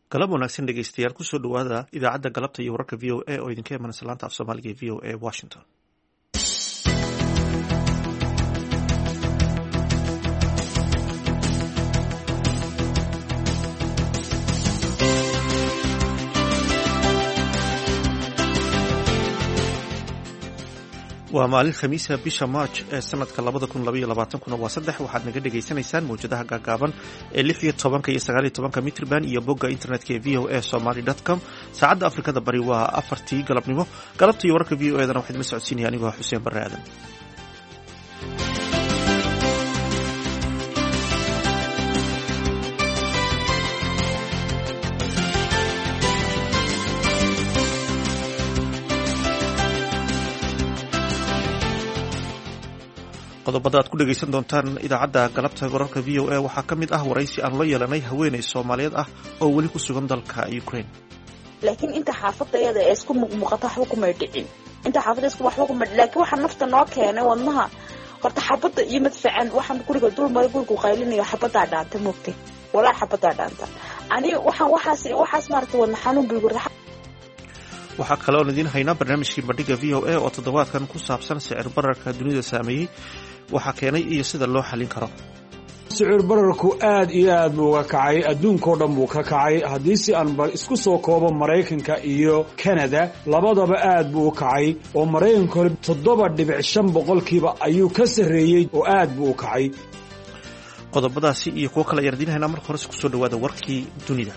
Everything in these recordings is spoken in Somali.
galab wanaagsan dhegeystayaal kusoo dhawaada idaacadda galabta iyo wararka v o a oo idinka imanaysa laanta af soomaaliga ee v o a washington. waa maalin khamiisa bisha march ee sanadka 2022 waa 3 waxaad naga dhegaysanaysaan mawjadaha gaagaaban ee 16 iyo 19 mitrban iyo bogga internetka ee voasomali.com. saacadda afrikada bari waa 4tii galabnimo. galabta iyo wararka v o edana waxaad la socodsiinaya anigoo xuseen barre aadan. qodobada aad ku dhegaysan doontaan idaacadda galabta wararka v o a waxaa ka mid ah waraysi aan la yeelanay haweeney Soomaaliyeed ah oo weli ku sugan dalka Ukraine. laakiin inta xaafadayada ee isku muuqata waxba kuma dhicin inta xaafadayada isku waxba kuma laakiin waxa nafta noo keenay wadnaha horta xabada iyo madfacan waxaan guriga dulmada guriga qaylinayo xabada dhaanta moogtay walaa xabada dhaanta ani waxaas maartay wadna xanuun bil gurda. waxaa kale oo idin haynaa barnaamijkii bandhiga v o a oo toddobaadkan ku saabsan sicir bararka dunida saameeyey waxaa keenay iyo sida loo xallin karo. sicir bararku aad iyo aad buu uga kacay adduunkao dhan buu ka kacay haddii si aan isku soo koobo Maraykanka iyo Canada labadaba aad buu u kacay oo Maraykanku 7.5% ayuu ka sarreeyay oo aad buu u kacay. qodobadaasi iyo kuwo kale ayaan idin haynaa marka hore ku soo dhawaada warkii dunida.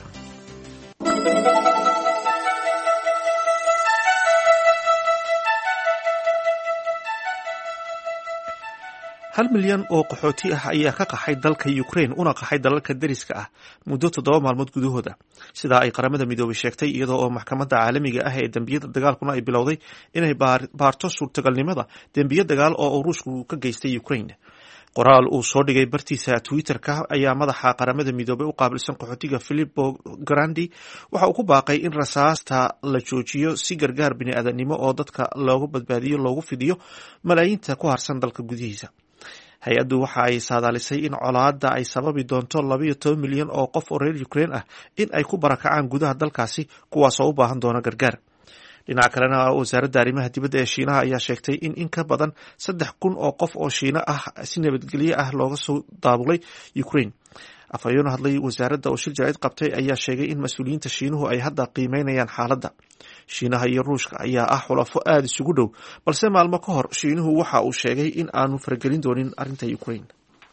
1 milyan oo qaxooti ah ayaa ka qaxay dalka Ukraine una qaxay dalalka dariska ah muddo 7 maalmood gudahooda sida ay qaramada midoobay sheegtay iyadoo oo maxkamadda caalamiga ah ee dambiyada dagaalkuna ay bilowday inay baarto suurtagalnimada dambiyo dagaal oo Ruushku ka geystay Ukraine. qoraal uu soo dhigay bartiisa Twitter-ka ayaa madaxa qaramada midoobay u qaabilsan qaxootiga Filippo Grandi waxa uu ku baaqay in rasaasta la joojiyo si gargaar bini'aadanimo oo dadka loogu badbaadiyo loogu fidiyo malaayiinta ku harsan dalka gudihiisa. hay-addu waxa ay saadaalisay in colaadda ay sababi doonto 12 milyan oo qof oo reer Ukraine ah in ay ku barakacaan gudaha dalkaasi kuwaasoo u baahan doona gargaar. dhinaca kalena wasaaradda arrimaha dibadda ee Shiinaha ayaa sheegtay in ka badan 3,000 oo qof oo Shiina ah si nabadgelyo ah looga soo daabulay Ukraine. afhayeen hadlay wasaaradda oo shir jaraa'id qabtay ayaa sheegay in mas'uuliyiinta Shiinuhu ay hadda qiimeynayaan xaaladda. Shiinaha iyo Ruushka ayaa ah xulafo aad isugu dhow balse maalmo ka hor Shiinuhu waxa uu sheegay in aanu faragelin doonin arrinta Ukraine.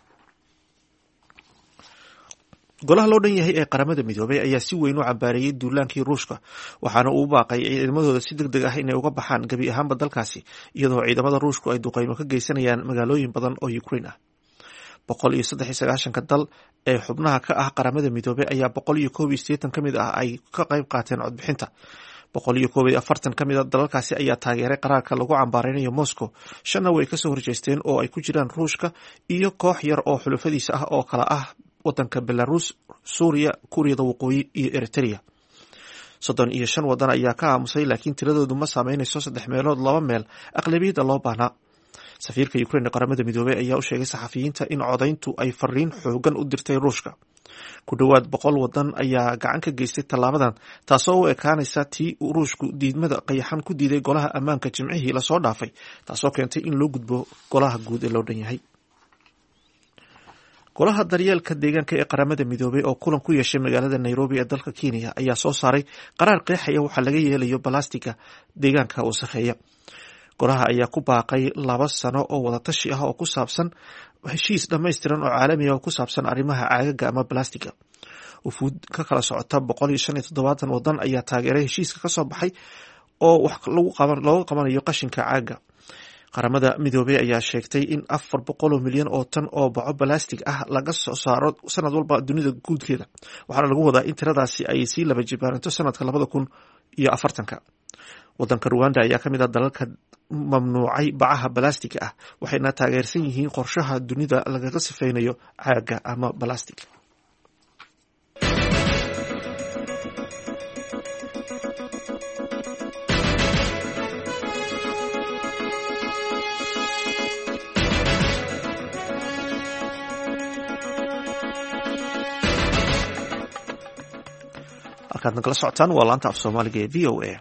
golaha loo dhan yahay ee qaramada midoobay ayaa si weyn u cambaareeyay duulaankii Ruushka waxaana uu baaqay ciidamadooda si degdeg ah inay uga baxaan gabi ahaanba dalkaasi iyadoo ciidamada Ruushku ay duqeymo ka geysanayaan magaalooyin badan oo Ukraine ah. 193 dal ee xubnaha ka ah qaramada midoobay ayaa 181 ka mid ah ay ka qayb qaateen codbixinta. 141 ka mid ah dalalkaasi ayaa taageeray qaraarka lagu cambaareynayo Moscow, 5 way ka soo horjeesteen oo ay ku jiraan Ruushka iyo koox yar oo xulafadiisa ah oo kala ah wadanka Belarus, Suuriya, Kuuriyada Waqooyi iyo Eritrea. 35 wadan ayaa ka aamusay laakiin tiradoodu ma saameynayso 3 meelood 2 meel aqlabiyada loo baahnaa. safiirka Ukraine qaramada midoobay ayaa u sheegay saxafiyiinta in codayntu ay fariin xoogan u dirtay Ruushka. ku dhawaad 100 wadan ayaa gacan ka geystay tallaabadan taasoo u ekaanaysa tii Ruushku diidmada qayaxan ku diiday golaha ammaanka Jimcihii la soo dhaafay taasoo keentay in loo gudbo golaha guud ee loo dhan yahay. golaha daryeelka deegaanka ee qaramada midoobay oo kulan ku yeeshay magaalada Nairobi ee dalka Kenya ayaa soo saaray qaraar qeexaya waxa laga yeelayo balaastika deegaanka wasakheeya. golaha ayaa ku baaqay 2 sano oo wada tashi ah oo ku saabsan heshiis dhammaystiran oo caalami ah oo ku saabsan arrimaha caagaga ama balaastika. wufuud ka kala socota 157 wadan ayaa taageeray heshiiska ka soo baxay oo wax looga qabanayo qashinka caaga. qaramada midoobay ayaa sheegtay in 400 milyan oo tan oo baco balastik ah laga soo saaro sanad walba dunida guudkeeda waxaana lagu wadaa in tiradaasi ay sii laba jibaaranto sanadka 2040. wadanka Rwanda ayaa ka mid ah dalalka mamnuucay bacaha balaastika ah waxayna taageersan yihiin qorshaha dunida lagaga sifeynayo caaga ama balastik. halkaad nagala socotaan waa laanta af soomaaliga ee v o a.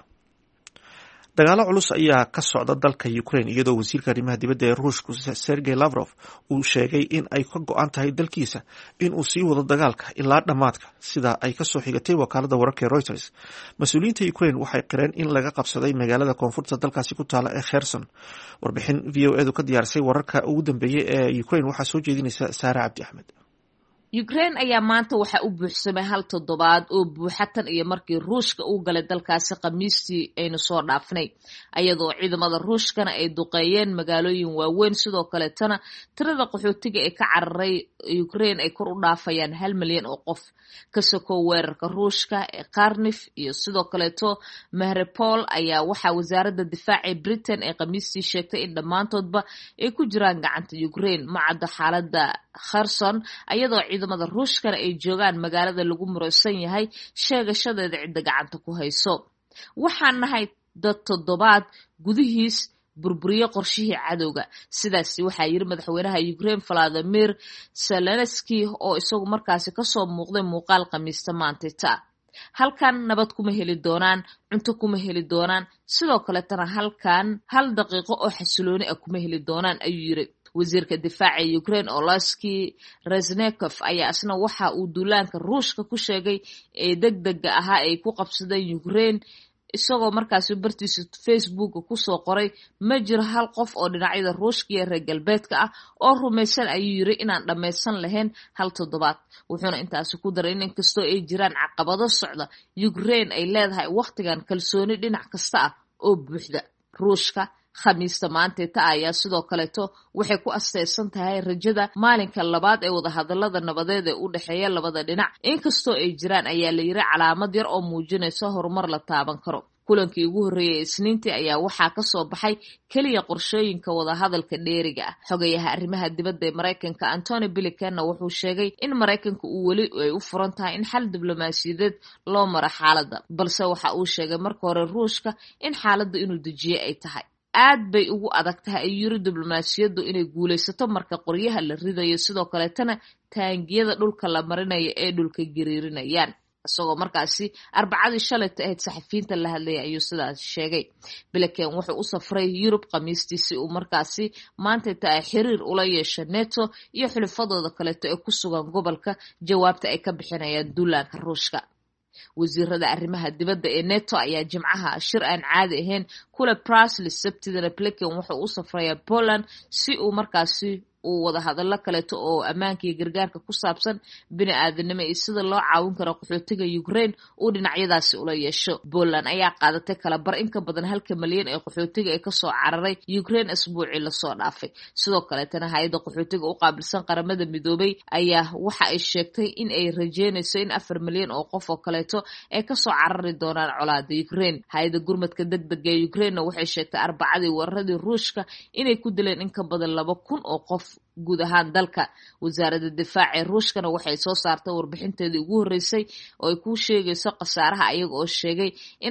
dagaalo culus ayaa ka socda dalka Ukraine iyadoo wasiirka arrimaha dibadda ee Ruushka Sergey Lavrov uu sheegay in ay ka go'an tahay dalkiisa in uu sii wado dagaalka ilaa dhamaadka sida ay ka soo xigatay wakaalada wararka ee Reuters. Mas'uuliyiinta Ukraine waxay qireen in laga qabsaday magaalada koonfurta dalkaasi ku taala ee Kherson. Warbixin VOA-du ka diyaarisay wararka ugu dambeeyay ee Ukraine waxaa soo jeedinaysa Saara Cabdi Axmed. Ukraine ayaa maanta waxa u buuxsamay hal toddobaad oo buuxatan iyo markii Ruushka uu galay dalkaasi Khamiistii aynu soo dhaafnay ayadoo ciidamada Ruushkana ay duqeeyeen magaalooyin waaweyn sidoo kale tana tirada qaxootiga ee ka cararay Ukraine ay kor u dhaafayaan 1 milyan oo qof ka soo weerarka Ruushka ee Kharkiv iyo sidoo kale Mariupol ayaa waxa wasaaradda difaaca Britain ee Khamiistii sheegtay in dhamaantoodba ay ku jiraan gacanta Ukraine macada xaaladda Kherson ayadoo ciidamada Ruushkana ay joogaan magaalada lagu muraysan yahay sheegashadeeda cidda gacanta ku hayso. Waxaan nahay dad toddobaad gudihiis burburiye qorshihii cadowga sidaas waxaa yiri madaxweynaha Ukraine Volodymyr Zelensky oo isagu markaasi ka soo muuqday muuqaal Khamiista maanta. halkan nabad kuma heli doonaan cunto kuma heli doonaan sidoo kale tana halkan hal daqiiqo oo xasilooni ah kuma heli doonaan ayuu yiri wasiirka difaaca Ukraine Oleksiy Reznikov ayaa asna waxa uu duulaanka Ruushka ku sheegay ee degdega ahaa ay ku qabsadeen Ukraine isagoo markaas bartiisa Facebook ku soo qoray ma jiro hal qof oo dhinacyada Ruushka iyo reer galbeedka ah oo rumaysan ayuu yiri inaan dhameysan lahayn hal toddobaad wuxuuna intaas ku daray in kastoo ay jiraan caqabado socda Ukraine ay leedahay waqtigan kalsooni dhinac kasta ah oo buuxda Ruushka Khamiista maanta ayaa sidoo kaleeto waxay ku asteysan tahay rajada maalinka labaad ee wada hadallada nabadeed ee u dhaxeeya labada dhinac inkastoo ay jiraan ayaa la yiri calaamad yar oo muujinaysa horumar la taaban karo kulankii ugu horeeyay Isniintii ayaa waxaa ka soo baxay kaliya qorshooyinka wada hadalka dheeriga ah xogayaha arrimaha dibadda ee Mareykanka Antony Blinken wuxuu sheegay in Mareykanka uu wali ay u furan tahay in xal diblomaasiyadeed loo maro xaaladda balse waxa uu sheegay marka hore Ruushka in xaaladda inuu dejiyo ay tahay aad bay ugu adag tahay ay yiri diblomaasiyaddu inay guuleysato marka qoryaha la ridayo sidoo kale tana taangiyada dhulka la marinayo ee dhulka gariirinayaan isagoo markaasi arbacadii shalay ahayd saxafiyiinta la hadlay ayuu sidaas sheegay Blinken wuxuu u safray Yurub Khamiistii si uu markaasi maanta taay xiriir ula yeesho NATO iyo xulafadooda kale ee ku sugan gobolka jawaabta ay ka bixinayaan duulaanka Ruushka wasiirada arrimaha dibadda ee NATO ayaa jimcaha shir aan caadi ahayn kula Brussels sabtidana Blinken wuxuu u safrayaa Poland si uu markaasi uu wada hadallo kaleeto oo ammaanka iyo gargaarka ku saabsan bini'aadanimo iyo sida loo caawin karo qaxootiga Ukraine uu dhinacyadaasi ula yeesho Poland ayaa qaadatay kala bar in ka badan 1 milyan ee qaxootiga ee ka soo cararay Ukraine asbuucii la soo dhaafay sidoo kale tana hay'adda qaxootiga u qaabilsan qaramada midoobay ayaa waxa ay sheegtay in ay rajeynayso in 4 milyan oo qof oo kaleeto ay ka soo carari doonaan colaadda Ukraine hay'adda gurmadka degdega ee Ukraine waxay sheegtay arbacadii weeraradii Ruushka inay ku dileen in ka badan 2,000 oo qof guud ahaan dalka wasaaradda difaaca Ruushkana waxay soo saartay warbixinteedii ugu horeysay oo ay ku sheegayso qasaaraha ayaga oo sheegay in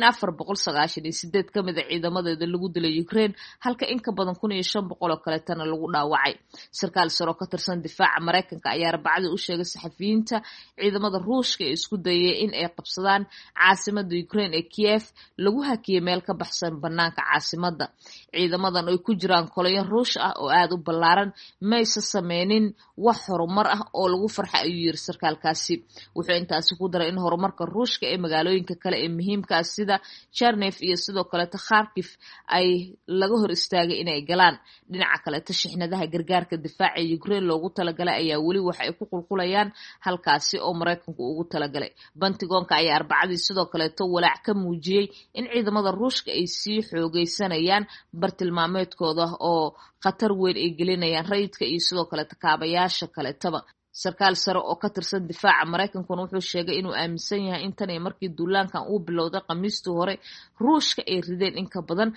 498 kamid ah ciidamadeeda lagu dilay Ukraine halka in ka badan 1,500 oo kale tan lagu dhaawacay sarkaal sare oo ka tirsan difaaca Mareykanka ayaa arbacadii u sheegay saxafiyiinta ciidamada Ruushka ee isku dayay in ay qabsadaan caasimadda Ukraine ee Kiev lagu hakiyay meel ka baxsan banaanka caasimadda ciidamadan ay ku jiraan koloyan Ruush ah oo aad u ballaaran sameynin wax horumar ah oo lagu farxa ayuu yiri sarkaalkaasi wuxuu intaas ku daray in horumarka Ruushka ee magaalooyinka kale ee muhiimka ah sida Chernihiv iyo sidoo kale Kharkiv ay laga hor istaagay inay galaan dhinaca kale tashixnadaha gargaarka difaaca ee Ukraine loogu talagalay ayaa wali waxa ay ku qulqulayaan halkaasi oo Mareykanku ugu talagalay Pentagonka ayaa arbacadii sidoo kale walaac ka muujiyay in ciidamada Ruushka ay sii xoogeysanayaan bartilmaameedkooda oo khatar weyn ay gelinayaan rayidka iyo sidoo kale takaabayaasha kale taba sarkaal sare oo ka tirsan difaaca Mareykanka wuxuu sheegay inuu aaminsan yahay in tan markii duulaankan uu bilowday Khamiistii hore Ruushka ay rideen in ka badan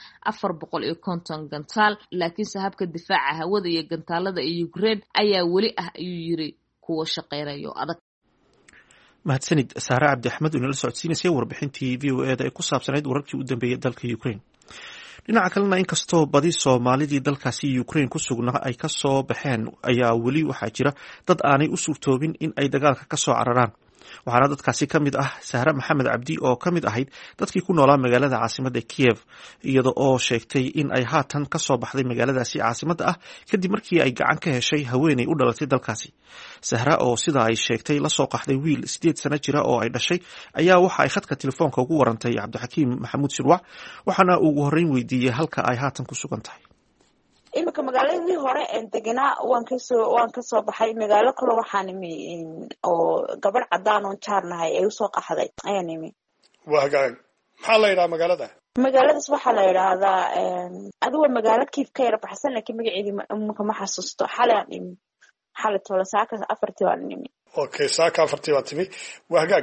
450 gantaal laakiin sahabka difaaca hawada iyo gantaalada ee Ukraine ayaa wali ah ayuu yiri kuwa shaqeynayo adag mahadsanid Saara Cabdi Axmed oo nala socodsiinayay warbixintii VOA-da ee ku saabsanayd wararkii u dambeeyay dalka Ukraine dhinaca kalena inkastoo badi Soomaalidii dalkaasi Ukraine ku sugnaa ay ka soo baxeen ayaa weli waxaa jira dad aanay u suurtoobin in ay dagaalka ka soo cararaan waxaana dadkaasi ka mid ah Sahra Maxamed Cabdi oo ka mid ahayd dadkii ku noolaa magaalada caasimadda Kiev, iyada oo sheegtay in ay haatan ka soo baxday magaaladaasi caasimadda ah kadib markii ay gacan ka heshay haweeney u dhalatay dalkaasi. Sahra oo sida ay sheegtay la soo qaxday wiil 8 sano jira oo ay dhashay ayaa waxa ay khadka telefoonka ugu warantay Cabdixakiim Maxamuud Shirwac, waxaana ugu horreyn weydiiyey halka ay haatan ku sugan tahay. imika magaaladii hore aan deganaa waan kasoo baxay magaalo kale waxaan imi oo gabadh cadaan oo jaarnahay ay usoo qaxday ayaan imi. waa hagaag, maxaa la yidhaha magaaladaas waxaa la yidhaahdaa adigo magaalo Kiev ka yara baxsan laakiin magaceedii ma xasuusto. xalay aan imi, xalay tola saaka 4 waan imi. okay, saaka 4 baa timi. waa hagaag,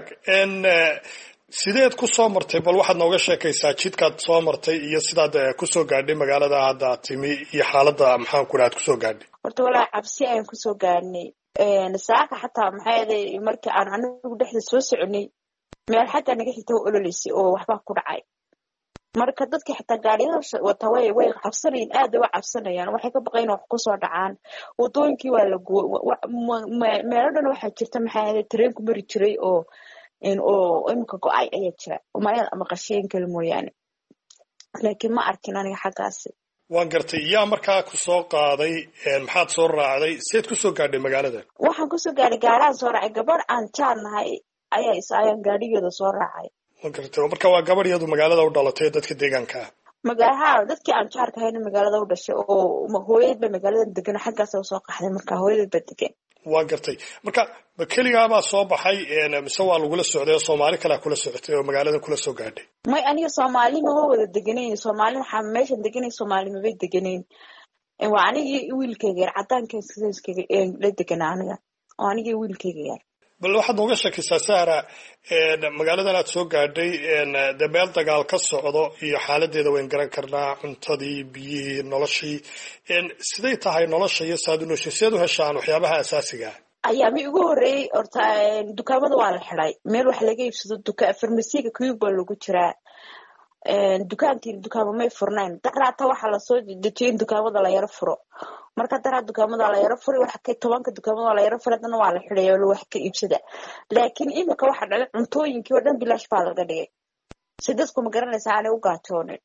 sideed ku soo martay? bal waxaad nooga sheekaysaa jidkaad soo martay iyo sidaad kusoo gaadhay magaalada hadda timi iyo xaaladda maxaan ku dhaad kusoo gaadhay. horta walaa cabsi ayaan kusoo gaadhnay saaka xataa maxay ahayd markii aan anigu dhexda soo soconay meel xataa naga xigta ololaysay oo waxba ku dhacay. marka dadka xataa gaariyada wata way cabsanayeen, aad way cabsanayaan, waxay ka baqayeen wax ku soo dhacaan. wadooyinkii waa la meelo dhan waxaa jirta maxay ahayd tareenku mari jiray oo imika go-ay ayaa jira umayad ama qasheen kale mooyaane, laakiin ma arkin aniga xaggaasi. waan gartay, yaa markaa ku soo qaaday? maxaad soo raacday? seed kusoo gaadhay magaalada? waxaan kusoo gaadhay gaaraan soo raacay, gabadh aan jaarnahay ayaan gaadhigeeda soo raacay. waan gartay, marka waa gabadh iyadu magaalada u dhalatay dadka deegaanka ah? magaalaha dadkii aan jaarka hayna magaalada u dhashay oo hooyad ba magaalada degan, xaggaas soo qaxday marka hooyadad ba degan. waa gartay, marka ma keligaabaa soo baxay mise waa lagula socday oo Soomaali kale kula socotay oo magaalada kula soo gaadhay? may aniga Soomaali ma wada deganayn, Soomaali waxa meeshan deganay Soomaali ma bay deganayn. waa aniga wiilkayga yar cadaanka iskayga la deganaa aniga oo aniga wiilkayga yar. bal waxaad nooga sheekaysaa Sahra, magaaladan aad soo gaadhay de meel dagaal ka socdo iyo xaaladeeda wayn garan karnaa, cuntadii, biyihii, noloshii, siday tahay nolosha iyo saad u nooshay, seed u heshaan waxyaabaha asaasiga ah? ayaami ugu horreeyay horta dukaamada waa la xiday, meel wax laga iibsado farmasiga kuyub baa lagu jiraa. dukaamo may furnayn, daraata waxaa lasoo dejiyay in dukaamada la yaro furo. marka daraa dukaamada la yaro furay, waxa ka 10 dukaamada la yaro furay hadana waa la xiday oo wax ka iibsada. laakiin imika waxa dhacay cuntooyinkii oo dhan bilaash baa laga dhigay, sidasku ma garanaysaa aanay u gaajoonin.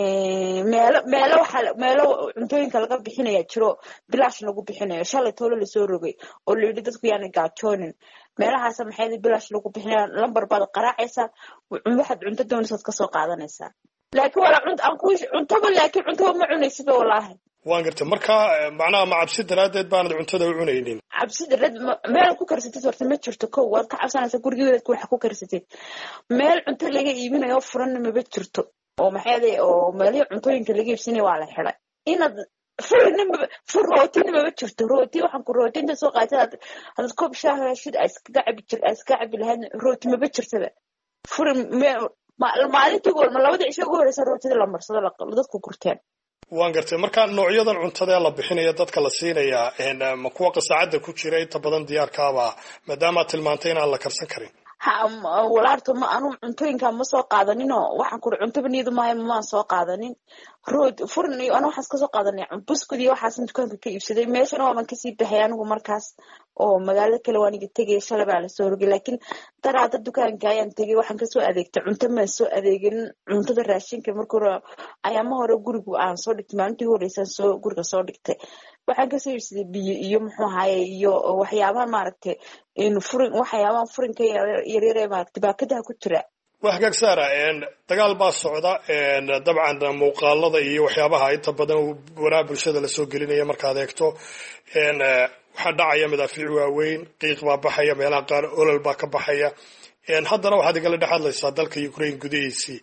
meelo cuntooyinka laga bixinaya jiro bilaash lagu bixinayo, shalay toolo la soo rogay oo la yidhi dadku yaanay gaajoonin. meelahaas maxay bilaash lagu bixinaya, lambar baad qaraacaysaa, waxaad cunto doonaysaad ka soo qaadanaysaa. laakiin wala cuntaba laakiin cuntaba ma cunaysid wallaahi. waan gartay, marka macnaha ma cabsi daraadeed baanad cuntada u cunaynin? cabsi daraad meel ku karsatid horta ma jirto. kow waad ka cabsanaysaa gurigeeda wax ku karsatid, meel cunto laga iibinayo furan ma jirto oo maxay oo meelihii cuntooyinka laga iibsanayo waa la xiday. inaad rootina ma jirto, rooti waxaan ku rootinta soo qaatay hadad koob shaah heshid iska cabi lahayd, rooti ma jirtaba. furan maalintii goor ma labada cisho ugu horeysa rootida la marsado dadku gurteen. waan gartay, marka noocyadan cuntada la bixinaya dadka la siinaya ma kuwa qasaacada ku jira inta badan diyaarkaaba, maadaama tilmaantay inaan la karsan karin? walaarto ma anu cuntooyinka ma soo qaadanin oo waxaan ku cuntaba niyadu maahay ma soo qaadanin. rood furan iyo ana waxaas ka soo qaadanay buskud iyo waxaas dukaanka ka iibsaday. meeshana waan ka sii baxay anigu markaas oo magaalada kale waan iga tagay, shalay baa la soo rogay. laakiin daraada dukaanka ayaan tagay, waxaan ka soo adeegtay cunto ma soo adeegin. cuntada raashinka markii ayaama hore gurigu aan soo dhigtay, maalintii horeysan guriga soo dhigtay, waxaan ka soo iibsaday biyo iyo muxuu ahaye iyo waxyaabaha maaragtay waxyaabaha furinka yaryar ee maaragtay baakadaha ku jira. waa hagaag Sahra, dagaal baa socda, dabcan muuqaalada iyo waxyaabaha inta badan waraha bulshada la soo gelinaya markaad eegto, waxaa dhacaya madaafiic waaweyn, qiiq baa baxaya, meelaha qaar olol baa ka baxaya. haddana waxaad igala dhex hadlaysaa dalka Ukraine gudihiisii.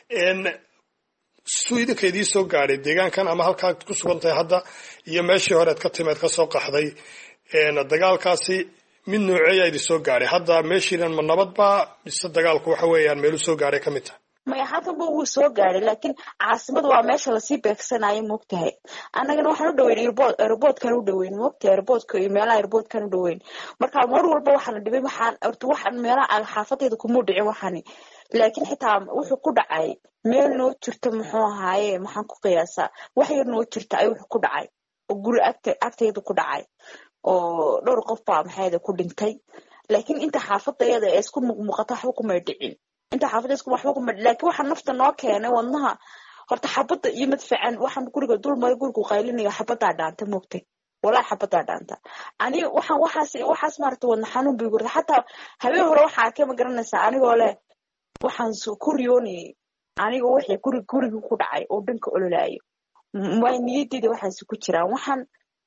suu idinka idii soo gaadhay deegaankan ama halkaad ku sugan tahay hadda iyo meeshii horead ka timeed ka soo qaxday, dagaalkaasi mid nooceeyaa idin soo gaadhay? hadda meeshiinan ma nabad baa mise dagaalku waxa weeyaan meelu soo gaadhay ka mid tahay? maya halkanba wuu soo gaadhay, laakiin caasimada waa meesha lasii beegsanayo moogtahay. annagana waxaan u dhaweyn airportkan u dhaweyn moogtahay, airportka iyo meelaha airportkan u dhaweyn. marka mar walba waxaana dhibay waxaan meelaha xaafadayda kuma dhicin waxani, laakiin xitaa wuxuu ku dhacay meel noo jirta muxuu ahaaye maxaan ku qiyaasaa wax yar noo jirta ay wuxuu ku dhacay oo guri agtayda ku dhacay oo dhowr qof baa maxayda ku dhintay. laakiin inta xaafadayada ee isku muuqata waxba kuma dhicin inta xaafadda isku waxba kuma laakiin waxa nafta noo keenay wadnaha horta xabadda iyo madfacan waxaan guriga dul maray gurigu qaylinayo xabadda dhaanta moogtay walaa xabadda dhaanta ani waxaas maarta wadna xanuun bay gurta xataa habeen hore waxa ka magaranaysaa anigoo leh waxaan soo kuryoonay aniga wixii guriga ku dhacay oo dhanka ololaayo ma niyadeyda waxaas ku jiraan waxaan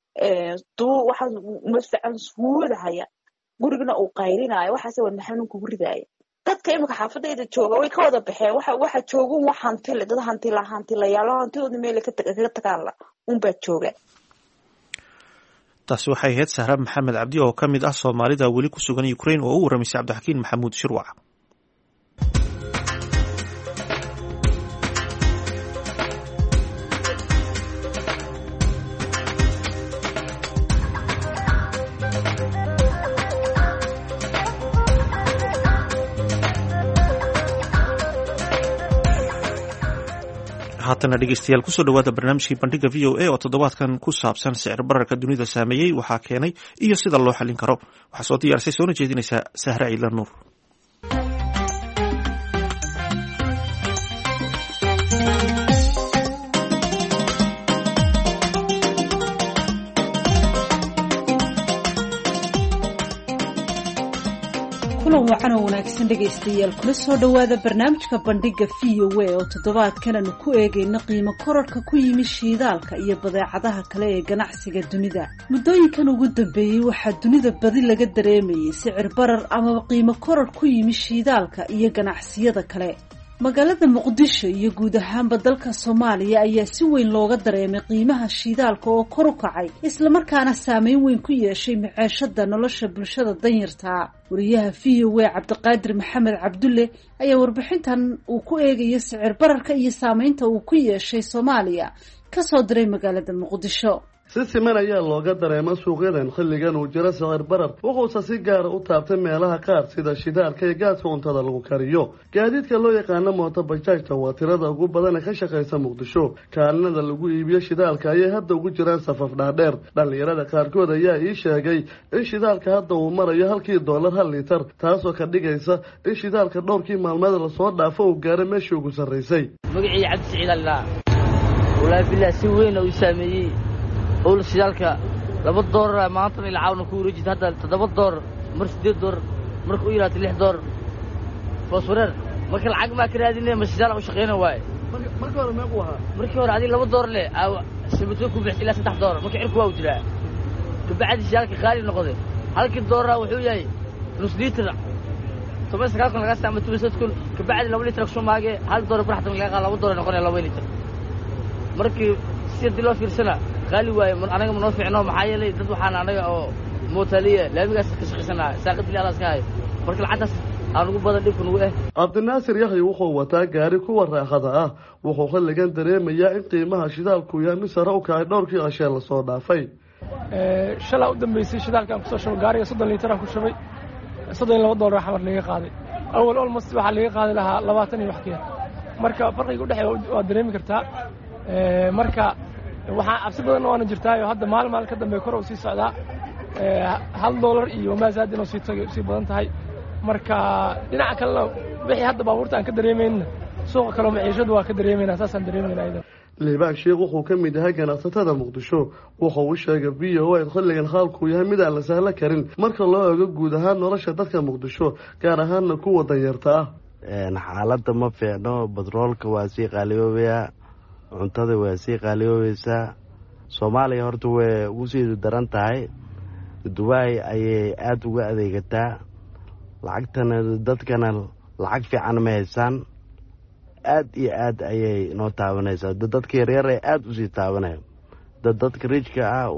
madfacan suuda haya gurigana uu qaylinayo waxaas wadna xanuun kugu ridaaya dadka imika xaafadayda jooga way ka wada baxeen waxa joogan wax hantile dad hantilayaalo hantidooda meel kaga tagaan unbaa jooga taasi waxay ahayd Sahra Maxamed Cabdi oo ka mid ah Soomaalida weli ku sugan Ukraine oo u waramisay Cabdixakiin Maxamuud Shirwac. haatana dhegeystayaal kusoo dhawaada barnaamijkii bandhiga VOA oo toddobaadkan ku saabsan sicir bararka dunida saameeyey waxaa keenay iyo sida loo xallin karo waxaa soo diyaarisay soona jeedinaysaa Sahra Ciidla Nuur. wacan oo wanaagsan dhegaystayaal kula soo dhawaada barnaamijka bandhiga VOA oo toddobaadkan aanu ku eegayno qiimo kororka ku yimi shiidaalka iyo badeecadaha kale ee ganacsiga dunida. muddooyinkan ugu dambeeyey waxaa dunida badi laga dareemayay sicir barar amaba qiimo koror ku yimi shiidaalka iyo ganacsiyada kale. magaalada Muqdisho iyo guud ahaanba dalka Soomaaliya ayaa si weyn looga dareemay qiimaha shiidaalka oo kor u kacay isla markaana saameyn weyn ku yeeshay maciishada nolosha bulshada danyarta. wariyaha VOA Cabdiqaadir Maxamed Cabdulle ayaa warbixintan uu ku eegayo sicir bararka iyo saameynta uu ku yeeshay Soomaaliya ka soo diray magaalada Muqdisho. si siman ayaa looga dareema suuqyadan xilligan uu jiro sicir barar wuxuuse si gaara u taabtay meelaha qaar sida shidaalka iyo gaaska cuntada lagu kariyo. gaadiidka loo yaqaano mooto bajaajta waa tirada ugu badan ee ka shaqaysa Muqdisho. kaalinada lagu iibiyo shidaalka ayay hadda ugu jiraan safaf dhaadheer. dhalinyarada qaarkood ayaa ii sheegay in shidaalka hadda uu marayo halkii $1 hal liitar, taasoo ka dhigaysa in shidaalka dhowrkii maalmeed lasoo dhaafo uu gaaray meeshii ugu sarraysay. magacii Cabdi Siciid Allah walaa bilaa si weyn uu saameeyay أول شيالك $2 ما أنطني العاون كوري جد هذا $7 مرس $2 مرك أويرات $1 فصورر مرك العقد ما كره هذه مش شيال أو شقينا واي مركور ما قوها مركور هذه $2 ليه أو سبتوكم بحث إلى $6 مرك عرفوا وجرا كبعد شيالك خالي نقضي هلك $1 وحوي نص لتر ثم سكاكم لقاس تعمل تبسطكم كبعد لو لتر شو ماجي $1 براحتهم لقى $2 نقولنا لو لتر مركي سيد لو في سنة غالي واي من أنا من نوفي عنهم حيالي ضد وحنا أنا أو موتالية لا بيجي سكشخنا ساقط لي على سكاي مركل عدس أنا أقول بدل يكون وإيه عبد الناصر يحيى وحو وتاجاري كوا راخذها وحو خلى جن دريم يا أنت ما شدال كويا مسرا وكاي دور كي أشياء الصودا في شلا قدام بيسي شدال كان كسر جاري صدق اللي ترى كل شيء صدق اللي وضع راح ورني قاضي أول مصباح اللي قاضي لها لباتني وحكيها مركا فرق يقول دحي ودريم كرتا مركا waxaa absi badan oo aan jirtaayo hadda maalmaal ka dambe kor u sii socdaa $1 iyo maasaad inuu sii badan tahay marka dhinaca kale wixii hadda baabuurta aan ka dareemayna suuqa kale maciishadu waa ka dareemayna saasaan dareemayna liibaan sheekh wuxuu ka mid yahay ganacsatada Muqdisho wuxuu u sheegay VOA xilligan xaalku yahay mid aan la sahla karin marka loo eego guud ahaan nolosha dadka Muqdisho gaar ahaan kuwa danyarta ah xaaladda ma fiicno batroolka waa sii qaaliyoobaya cuntada waa sii qaaliyoobeysaa Soomaaliya horta way ugu sii daran tahay Dubai ayay aad uga adeegataa lacagtana dadkana lacag fiican ma haysan aad iyo aad ayay noo taabanaysaa dadka yaryar ay aad u sii taabanayaan dadka rijka ah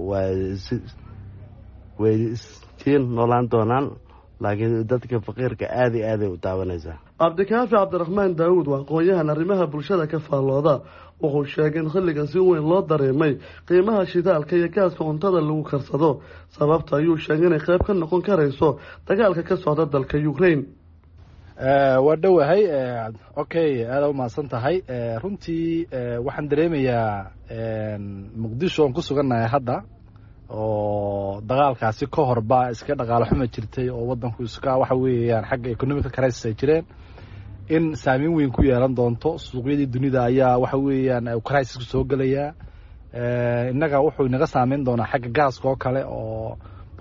way siin noolaan doonaan laakiin dadka faqiirka aad iyo aad ay u taabanaysaa. Cabdikaafi Cabdiraxmaan Daawud waa aqoonyahan arrimaha bulshada ka faallooda wuxuu sheegay in xilligan si weyn loo dareemay qiimaha shidaalka iyo gaaska cuntada lagu karsado sababta ayuu sheegay inay qayb ka noqon karayso dagaalka ka socda dalka Ukraine. waa dhawahay okay aad u maasan tahay runtii waxaan dareemayaa Muqdisho aan ku suganahay hadda oo dagaalkaasi ka horba iska dhaqaale xumo jirtay oo waddanku iska waxa weeyaan xagga economic crisis ay jireen in saameyn weyn ku yeelan doonto suuqyadii dunida ayaa waxa weeyaan crisisku soo gelayaa innaga wuxuu inaga saameyn doonaa xagga gaaska oo kale oo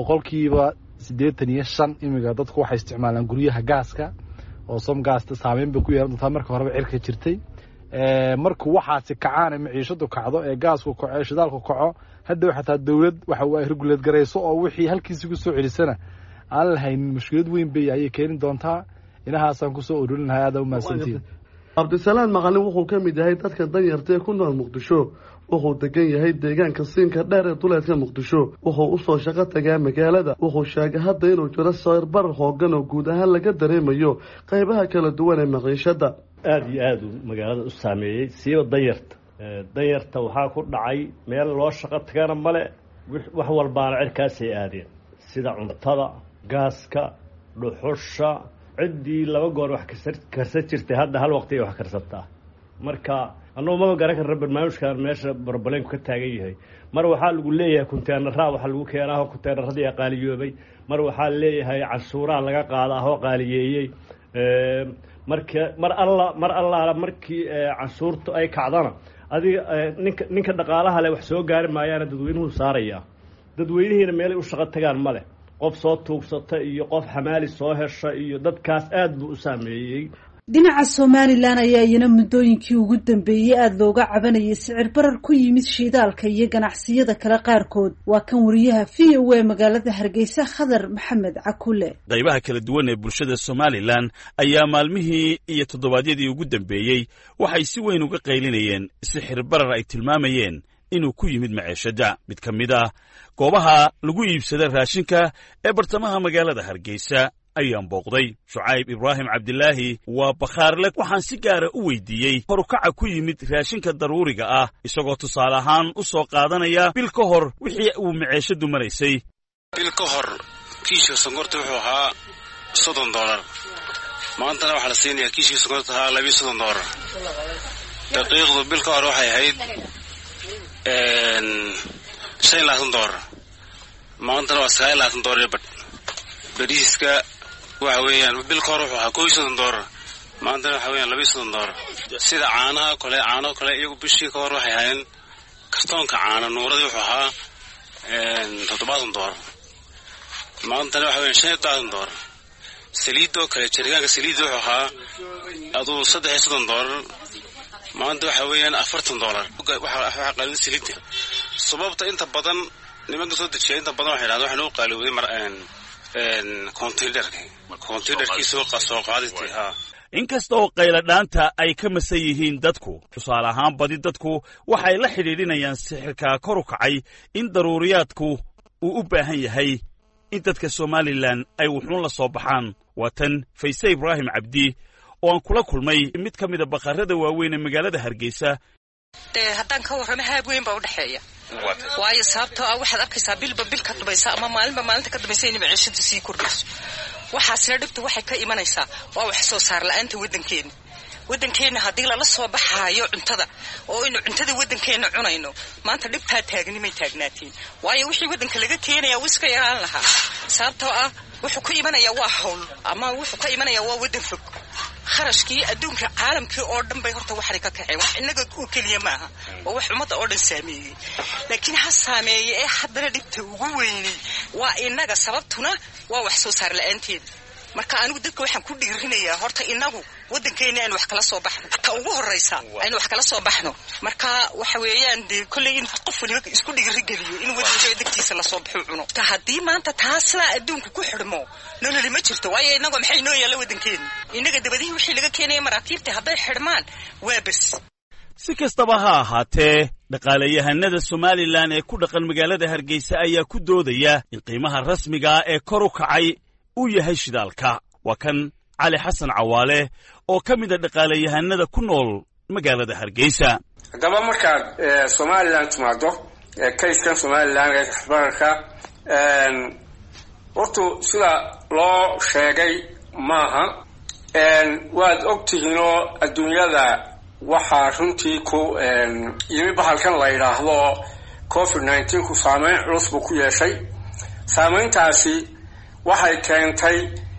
85% imiga dadku waxay isticmaalaan guryaha gaaska oo som gaasta saameyn bay ku yeelan doontaa marka horeba cirka jirtay markuu waxaasi kacaan maciishadu kacdo ee gaasku kaco ee shidaalku kaco hadda xataa dawlad waxa ay regulate garayso oo wixii halkiisa ku soo celisana aan lahayn mushkilad weyn bay ay keenin doontaa inahaasaan ku soo ururinahay aad u maasantiin Cabdisalaam Maqalin wuxuu ka mid yahay dadka danyarta ee ku nool Muqdisho wuxuu degan yahay deegaanka Siinka dheer ee duleedka Muqdisho wuxuu u soo shaqo tagaa magaalada wuxuu sheegay hadda inuu jiro sawir bar hoogan oo guud ahaan laga dareemayo qaybaha kala duwan ee maciishada aad iyo aad magaalada u saameeyay siiba danyarta waxaa ku dhacay meel loo shaqo tagana male wax walbaana cirkaasay aadeen sida cuntada gaaska dhuxusha ciddii 2 goor wax karsan jirtay hadda hal waqti ay wax karsataa marka anuu ma garan karo barnaamijkan meesha barbalenku ka taagan yahay mar waxaa lagu leeyahay konteenarada waxa lagu keenaa konteenaradii qaaliyoobay mar waxaa leeyahay cashuuraha laga qaadaa oo qaaliyeeyay mar alla markii cashuurtu ay kacdana adiga ninka dhaqaalaha leh wax soo gaari maayaan dadweynuhu saaraya dadweynihiina meel ay u shaqo tagaan male qof soo tuugsata iyo qof xamaali soo hesha iyo dadkaas aad buu u saameeyay dhinaca Somaliland ayaa iyana muddooyinkii ugu dambeeyay aad looga cabanayay sicir barar ku yimid shidaalka iyo ganacsiyada kale qaarkood waa kan wariyaha VOA magaalada Hargeysa Khadar Maxamed Cakule qaybaha kala duwan ee bulshada Somaliland ayaa maalmihii iyo toddobaadyadii ugu dambeeyay waxay si weyn uga qaylinayeen sicir barar ay tilmaamayeen inuu ku yimid maciishada mid ka mid ah goobaha lagu iibsada raashinka ee bartamaha magaalada Hargeysa ayaan booqday Shucayb Ibrahim Cabdilaahi waa bakhaarle waxaan si gaar ah u weydiiyey horukaca ku yimid raashinka daruuriga ah isagoo tusaale ahaan u soo qaadanaya bil ka hor wixii uu maciishadu maraysay bil ka hor kiisha sonkorta wuxuu ahaa $30 maantana waxaa la siinayaa kiisha sonkorta ahaa $20 daqiiqdu bil ka hor waxay ahayd $25 maantana waa $29 bariiska waxa weeyaan bil ka hor wuxuu ahaa $20 maantana waxa weeyaan $20 sida caanaha kale iyagu bishii ka hor waxay hayeen kartoonka caana nuurada wuxuu ahaa $7 maantana waxa weeyaan $5,000 saliidoo kale jarigaanka saliidda wuxuu ahaa aduu $30 maanta waxa weeyaan $40 waxa qaalin saliidda sababta inta badan nimanka soo dejiya inta badan waxay yiraahdaan waxaan u qaaliyay konteynerkii soo qaaditay inkasta oo qayladhaanta ay ka masan yihiin dadku tusaale ahaan badi dadku waxay la xidhiidhinayaan sixirka kor u kacay in daruuriyaadku uu u baahan yahay in dadka Somaliland ay wuxuun la soo baxaan waa tan Fayse Ibrahim Cabdi oo aan kula kulmay mid ka mid ah bakhaarada waaweyn ee magaalada Hargeysa haddaan ka warramo haab weyn baa u dhaxeeya waayo sababtoo ah waxaad arkaysaa bilba bil ka dubaysa ama maalinta ka dubaysa in maciishadu sii kordhayso waxaasina dhibtu waxay ka imanaysaa waa wax soo saar la'aanta waddankeena haddii lala soo baxaayo cuntada oo inuu cuntada waddankeena cunayno maanta dhibtaa taagnimay taagnaatiin waayo wixii waddanka laga keenaya wuu iska yaraan lahaa sababtoo ah wuxuu ka imanayaa waa hawl ama wuxuu ka imanayaa waa waddan fog kharashkii adduunka caalamkii oo dhan bay horta waxay ka kaceen wax inaga u kaliya maaha oo wax umada oo dhan saameeyay laakiin ha saameeyay ee haddana dhibta ugu weynay waa inaga sababtuna waa wax soo saar la'aanteed marka anigu dadka waxaan ku dhiirinayaa horta inagu waddankeena aan wax kala soo baxno ka ugu horeysa aan wax kala soo baxno marka waxa weeyaan kulli in qof waliba isku dhiirigeliyo in waddanka dadkiisa la soo baxo cuno haddii maanta taasna adduunku ku xidhmo nololi ma jirto waayo inagu maxay noo yaala waddankeena inaga dabadii wixii laga keenay maraakiibta hadday xidhmaan waa bas si kastaba ha ahaatee dhaqaalayahanada Somaliland ee ku dhaqan magaalada Hargeysa ayaa ku doodaya in qiimaha rasmiga ah ee kor u kacay uu yahay shidaalka waa kan Cali Xasan Cawaale oo ka mid ah dhaqaalayahanada ku nool magaalada Hargeysa hadaba markaad Somaliland timaado kayskan Somaliland ee xisbarka horta sida loo sheegay maaha waad ogtihiin oo adduunyada waxaa runtii ku yimi bahalkan la yiraahdo covid-19 ku saameyn culus buu ku yeeshay. saameyntaasi waxay keentay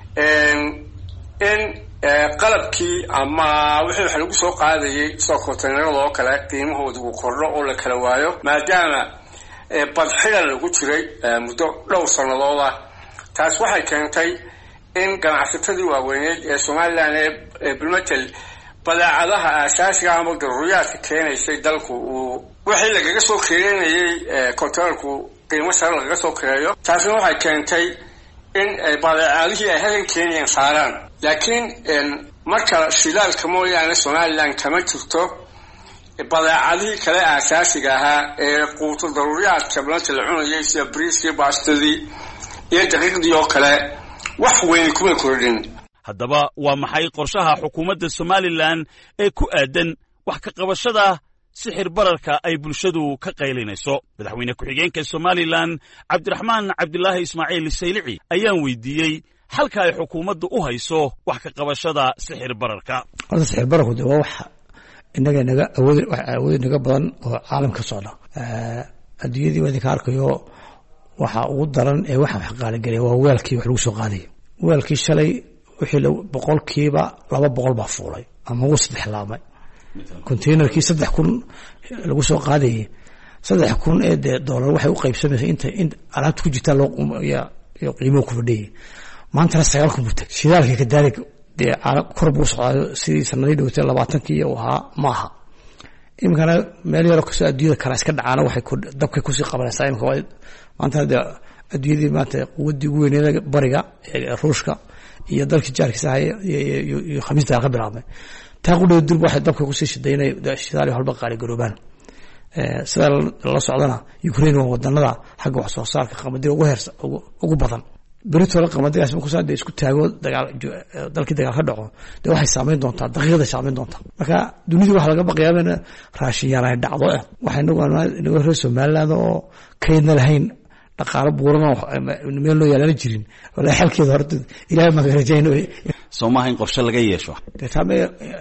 in qalabkii ama wixii wax lagu soo qaadayay soo konteynerada oo kale qiimahooda uu kordho oo la kala waayo maadaama badxidan lagu jiray muddo dhowr sannadood ah. taas waxay keentay in ganacsatadii waaweyneed ee Somaliland ee bilmatel badeecadaha aasaasiga ama daruuriyaadka keenaysay dalku uu wixii lagaga soo keenayay konteynerku qiimo sare lagaga soo kireeyo. taasina waxay keentay in badeecadihii ay halkan keenayaan saaraan. laakiin marka shidaalka mooyaane Somaliland kama jirto badeecadihii kale aasaasiga ahaa ee quuto daruuriyaadka bilmatel la cunayay sida bariiskii, baastadii iyo daqiiqdii oo kale wax weyn kuma kordhin. haddaba waa maxay qorshaha xukuumadda Somalilan ee ku aadan wax ka qabashada sixir bararka ay bulshadu ka qaylinayso? madaxweyne ku-xigeenka Somalilan Cabdiraxmaan Cabdilaahi Ismaaciil Saylici ayaan weydiiyey halka ay xukuumaddu u hayso wax ka qabashada sixir bararka. horta sixir bararku waa wax inaga awood naga badan oo caalamka socda. adduunyadii wadinka arkayo waxa ugu daran ee waxa wax qaaligelay waa weelkii wax lagu soo qaaday. weelkii shalay wixii 100kiiba 200 baa fuulay ama uu saddex laamay. containerkii 3000 lagu soo qaaday 3000 ee dollar waxay u qaybsamaysaa inta alaabta ku jirta loo iyo qiimo ku fadhiyay. maanta 9,000 buu tagay. shidaalkii ka daalig dee kor buu socdaa sidii sanadii dhowtay 20kii uu ahaa maaha. imkana meel yar oo adduunyada kale iska dhacaana waxay dabka ku sii qabanaysaa. imka maanta adduunyadii maanta quwadii ugu weyneed bariga ee Ruushka iyo dalka jaarkiisa iyo khamiista ka bilaabmay. taa qudheed dib waxay dabka ku sii shidaynay shidaal halba qaali garoobaan. sida la socdana Ukraine waa wadanada xagga wax soo saarka qamadiga ugu badan. berito la qamadigaas ma ku saade isku taago dalkii dagaal ka dhaco de waxay saameyn doontaa daqiiqada saameyn doontaa. marka dunida waxa laga baqayaa in raashin yar ay dhacdo waxay nagu reer Somaliland oo kaydna lahayn dhaqaale buuran meel loo yaalan jirin wala xalkeeda horta ilaahay ma garajayno. Soomaaliya qorshe laga yeesho taame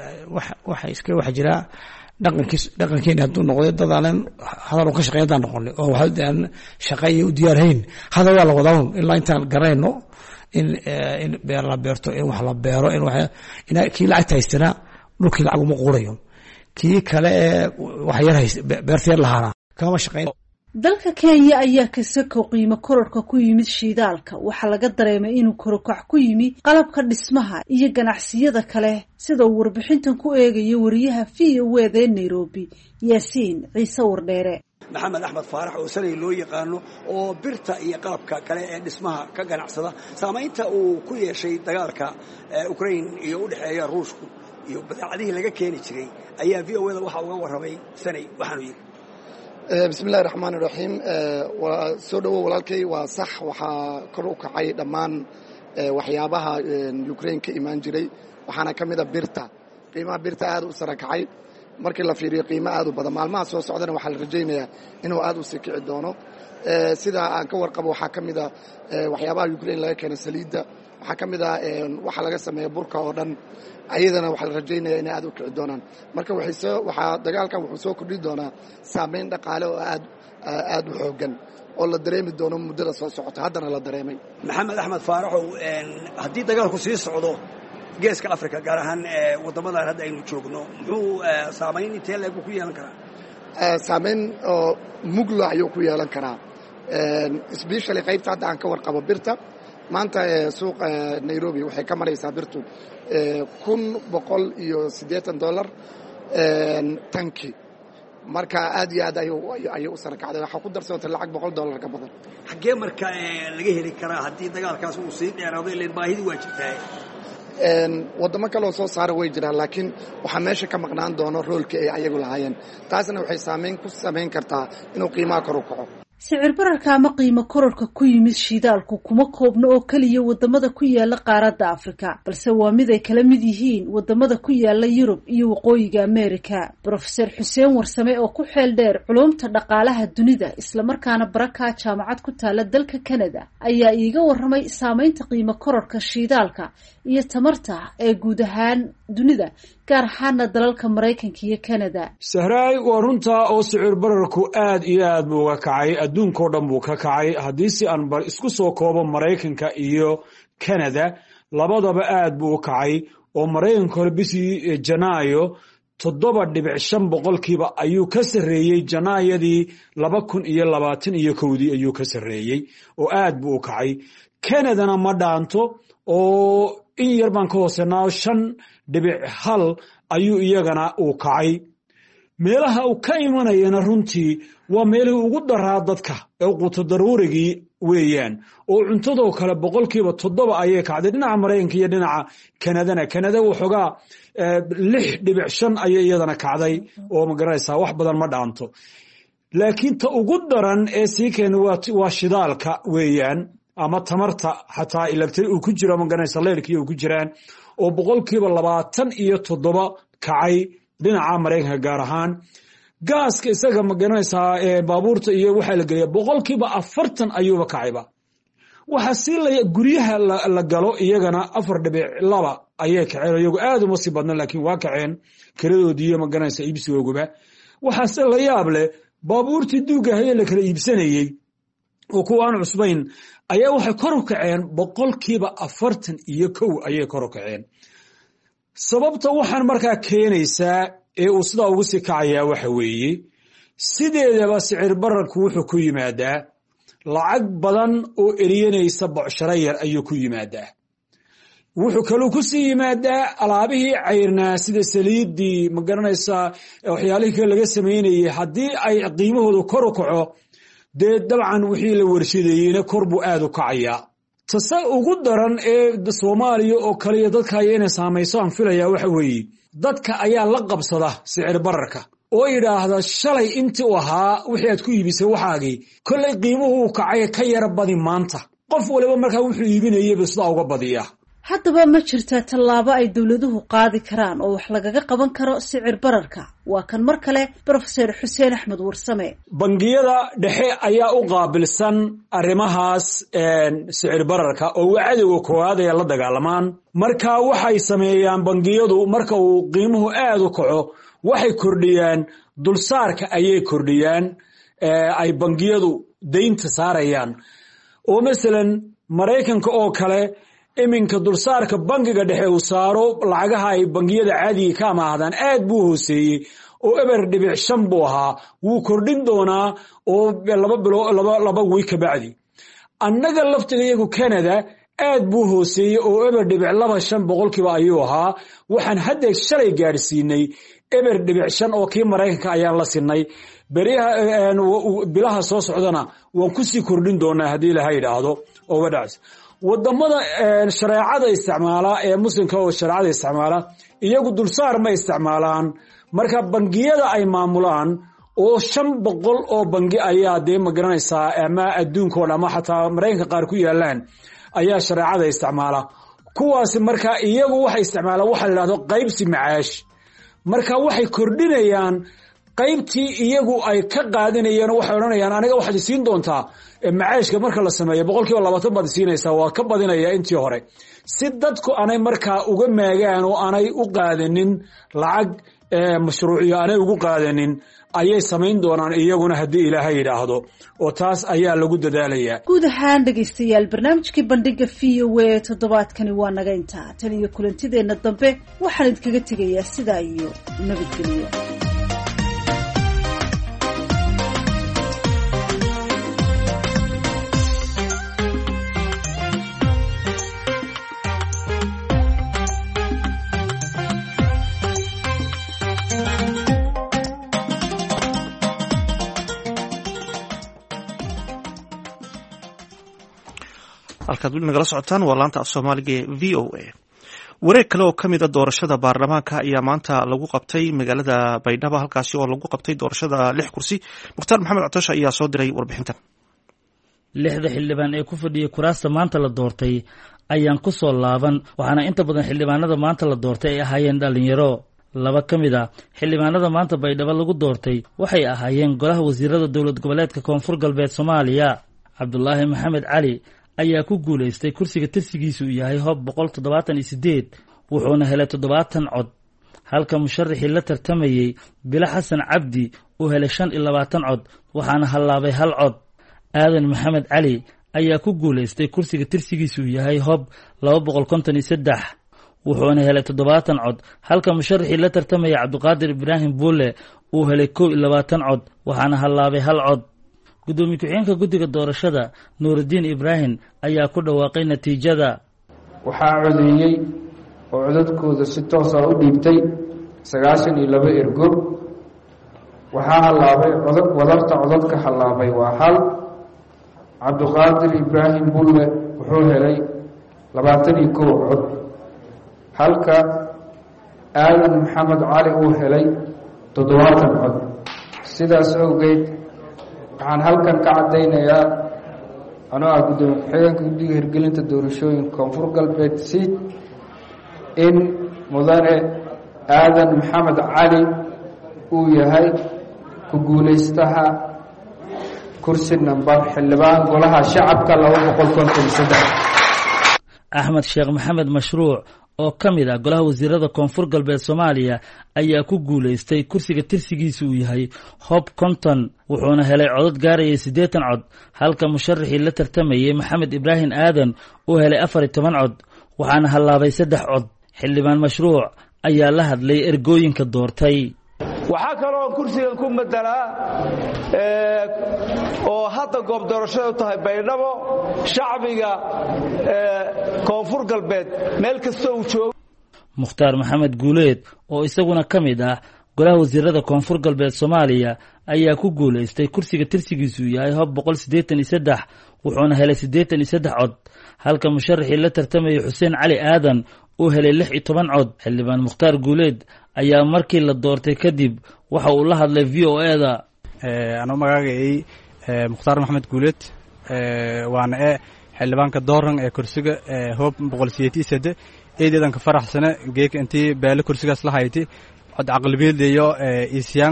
waxa jira dhaqankeena hadduu noqday dadaanan hadal ka shaqeeyaan noqonay oo waxaan shaqeeyo u diyaarhayn hada waa la wadaa ilaa intaan garayno in beer la beerto in wax la beero in kii lacag haystana dhulkii lacag uma qurayo kii kale wax yar beerta yar lahaana kama shaqeyn. dalka Kenya ayaa ka sako qiimo kororka ku yimid shidaalka. waxaa laga dareemay inuu korokac ku yimi qalabka dhismaha iyo ganacsiyada kale sida uu warbixintan ku eegayo wariyaha VOA Nairobi Yaasiin Ciise Wardheere. maxamed axmed faarax oo sanay loo yaqaano oo birta iyo qalabka kale ee dhismaha ka ganacsada saamaynta uu ku yeeshay dagaalka Ukraine iyo u dhaxeeya Ruushku iyo badeecadihii laga keeni jiray ayaa VOA waxa uga warramay sanay waxaanu yiri. بسم الله الرحمن الرحيم وسو دhow walaalkay waa sax waxa kor u kacay dhamaan waxyaabaha Ukraine ka iman jiray waxaana kamida birta qiimaha birta aad u sare kacay markii la fiiriyo qiimo aad u badan maalmaha soo socdana waxa la rajaynayaa inuu aad u sii kici doono sida aan ka warqabo waxa kamida waxyaabaha Ukraine laga keenay saliida waxa kamida waxa laga sameeyo burka oo dhan ayadana waxa la rajaynayaa inay aad u kici doonaan marka waxa dagaalkan wuxuu soo kordhi doonaa saameyn dhaqaale oo aad u xoogan oo la dareemi doono muddada soo socota haddana la dareemay. maxamed axmed faaraxow haddii dagaalku sii socdo geeska Afrika gaar ahaan wadamadan hadda aynu joogno muxuu saameyn intee leeg ku yeelan karaa? saameyn oo muglo ayuu ku yeelan karaa especially qaybta hadda aan ka warqabo birta maanta suuqa Nairobi waxay ka maraysaa birtu $180 tanki marka aad iyo aad ayuu u sarakacday waxa ku darsatay lacag $100 ka badan. xagee marka laga heli karaa haddii dagaalkaas uu sii dheeraado ilaa baahidi waa jirtaa? wadamo kale oo soo saara way jiraan laakiin waxa meesha ka maqnaan doono roolka ay ayagu lahaayeen taasna waxay saameyn ku sameyn kartaa inuu qiimaha kor u kaco. sicir bararka ama qiimo kororka ku yimid shidaalku kuma koobno oo kaliya wadamada ku yaala qaaradda Afrika balse waa mid ay kala mid yihiin wadamada ku yaala Yurub iyo waqooyiga Amerika. Professor Xuseen Warsame oo ku xeel dheer culumta dhaqaalaha dunida isla markaana baraka jaamacad ku taala dalka Canada ayaa iiga warramay saameynta qiimo kororka shidaalka iyo tamarta ee guud ahaan dunida gaar ahaana dalalka maraykanka iyo canada. sahraay waa runtaa oo sicir bararku aad iyo aad buu uga kacay, adduunkao dhan buu ka kacay. haddii si aan isku soo koobo maraykanka iyo canada, labadaba aad buu u kacay oo maraykanka hore bishii janaayo 7.5% ayuu ka sarreeyey janaayadii 2021 ayuu ka sarreeyey oo aad buu u kacay. canadana ma dhaanto oo in yar baan ka hoosenaa 5.1 ayuu iyagana uu kacay. meelaha uu ka imanayana runtii waa meelihii ugu daraa dadka ee quuto daruurigii weeyaan oo cuntadoo kale 7% ayay kacday dhinaca maraykanka iyo dhinaca canadana. canada waxoogaa 6.5 ayay iyadana kacday oo magaranaysaa wax badan ma dhaanto. laakiin ta ugu daran ee sii keena waa shidaalka weeyaan ama tamarta xataa electric uu ku jiro magaranaysaa leerkii uu ku jiraan oo 27% kacay dhinaca maraykanka gaar ahaan. gaaska isaga magaranaysaa baabuurta iyo waxaa la geliya 40% ayuuba kacayba. waxaa sii guryaha la galo iyagana 4.2 ayay kaceen iyagu aad uma sii badna laakiin waa kaceen kiradoodii iyo magaranaysaa iibsigooguba. waxaase la yaab leh baabuurtii duuga hayee la kala iibsanayey oo kuwa aan cusbayn ayaa waxay kor u kaceen 41% ayay kor u kaceen. sababta waxaan markaa keenaysaa ee uu sidaa ugu sii kacayaa waxa weeye sideedaba sicir bararku wuxuu ku yimaadaa lacag badan oo eriyanaysa bocsharo yar ayuu ku yimaadaa. wuxuu kaluu ku sii yimaadaa alaabihii cayrnaa sida saliiddii magaranaysaa waxyaalihii kale laga samaynayay haddii ay qiimahoodu kor u kaco dee dabcan wixii la warshadeeyeyna kor buu aad u kacayaa. tase ugu daran ee soomaaliya oo kale iyo dadka aya inay saamayso aan filayaa waxa weeye dadka ayaa la qabsada sicir bararka oo yidhaahda shalay intii u ahaa wixii aad ku iibisay waxaagii kollay qiimuhu uu kacay ka yara badi maanta. qof waliba markaa wuxuu iibinayaba sidaa uga badiya. haddaba ma jirtaa tallaabo ay dowladuhu qaadi karaan oo wax lagaga qaban karo sicir bararka? waa kan mar kale Professor Xuseen Axmed Warsame. bangiyada dhexe ayaa u qaabilsan arrimahaas sicir bararka oo wacdiga koowaad ay la dagaalamaan. marka waxay sameeyaan bangiyadu marka uu qiimuhu aad u kaco waxay kordhiyaan dulsaarka ayay kordhiyaan ay bangiyadu deynta saarayaan. oo masalan maraykanka oo kale iminka dulsaarka bangiga dhexe uu saaro lacagaha ay bangiyada caadiga ka amaahdaan aad buu hooseeyey oo 1.5 buu ahaa. wuu kordhin doonaa oo 2 wiig ka bacdi. annaga laftiga iyagu canada aad buu hooseeyey oo 1.25% ayuu ahaa. waxaan hadda shalay gaarsiinay 1.5 oo kii maraykanka ayaan la sinay. bilaha soo socdana waan ku sii kordhin doonaa haddii Ilaahay yidhaahdo oo wadhaas. wadamada shareecada isticmaala ee muslimka oo shareecada isticmaala iyagu dulsaar ma isticmaalaan. marka bangiyada ay maamulaan oo 500 oo bangi ayaa dee magaranaysaa ama adduunka ama xataa maraykanka qaar ku yaalaan ayaa shareecada isticmaala. kuwaasi marka iyagu waxay isticmaalaan waxa la yiraahdo qaybsi macaash. marka waxay kordhinayaan qaybtii iyagu ay ka qaadinayeen waxay oranayaan aniga waxaad siin doontaa macaashka marka la sameeyo 20% baad siinaysaa waa ka badinaya intii hore si dadku aanay marka uga maagaan oo aanay u qaadanin lacag mashruuciyo aanay ugu qaadanin ayay samayn doonaan iyaguna haddii Ilaahay yiraahdo oo taas ayaa lagu dadaalayaa. guud ahaan dhageystayaal barnaamijkii bandhiga VOA toddobaadkani waa naga intaa. tan iyo kulantideena dambe waxaan idinkaga tegayaa sidaa iyo nabadgelyo. halkaad weli nagala socotaan waa laanta af soomaaliga ee VOA. wareeg kale oo ka mid a doorashada baarlamaanka ayaa maanta lagu qabtay magaalada baydhabo halkaasi oo lagu qabtay doorashada 6 kursi. mukhtaar maxamed catosh ayaa soo diray warbixintan. 6 xildhibaan ee ku fadhiyay kuraasta maanta la doortay ayaan ku soo laaban waxaana inta badan xildhibaanada maanta la doortay ay ahaayeen dhalinyaro. 2 ka mid a xildhibaanada maanta baydhabo lagu doortay waxay ahaayeen golaha wasiirada dowlad goboleedka koonfur galbeed Soomaaliya. Cabdulaahi Maxamed Cali ayaa ku guuleystay kursiga tirsigiisu yahay hob 178 wuxuuna helay 70 cod halka musharaxii la tartamayey bilo xasan cabdi uu helay 25 cod waxaana hallaabay 1 cod. aadan maxamed cali ayaa ku guulaystay kursiga tirsigiisu yahay hob 253 wuxuuna helay 70 cod halka musharaxii la tartamaya cabdiqaadir ibraahim buule uu helay 21 cod waxaana hallaabay 1 cod. gudoomiye ku-xigeenka guddiga doorashada nuurudiin ibraahim ayaa ku dhawaaqay natiijada. waxaa codeeyey oo codadkooda si toos ah u dhiibtay 92 ergo. waxaa hallaabay wadarta codadka hallaabay waa 1. cabdiqaadir ibraahim bulle wuxuu helay 21 cod halka aadan maxamed cali uu helay 70 cod. sidaas awgeed waxaan halkan ka caddaynayaa anoo ah gudoomiye ku-xigeenka guddiga hirgelinta doorashooyinka koonfur galbeed siid in mudane aadan maxamed cali uu yahay ku guulaystaha kursi nambar xildhibaan golaha shacabka 253. axmed sheekh maxamed mashruuc oo ka mid ah golaha wasiirada koonfur galbeed soomaaliya ayaa ku guulaystay kursiga tirsigiisu uu yahay hob konton wuxuuna helay codad gaarayay 80 cod halka musharaxii la tartamayey maxamed ibraahim aadan uu helay 14 cod waxaana hallaabay 3 cod. xildhibaan mashruuc ayaa la hadlay ergooyinka doortay. waxaa kaloo kursigan ku matalaa oo hadda goob doorashada u tahay baydhabo shacbiga koonfur galbeed meel kasta uu joogo. mukhtaar maxamed guuleed oo isaguna ka mid ah golaha wasiirada koonfur galbeed soomaaliya ayaa ku guulaystay kursiga tirsigiisu yahay hob 183 wuxuuna helay 83 cod halka musharaxii la tartamayay xuseen cali aadan uu helay 16 cod. xildhibaan mukhtaar guuleed ayaa markii la doortay kadib waxa uu la hadlay VOA-da. anoo magaagayay mukhtaar maxamed guuleed waana xildhibaanka dooran ee kursiga hob 183 eedeedan ka faraxsana geeka intii beele kursigaas la hayti cod aqlabiyadiyo isyaan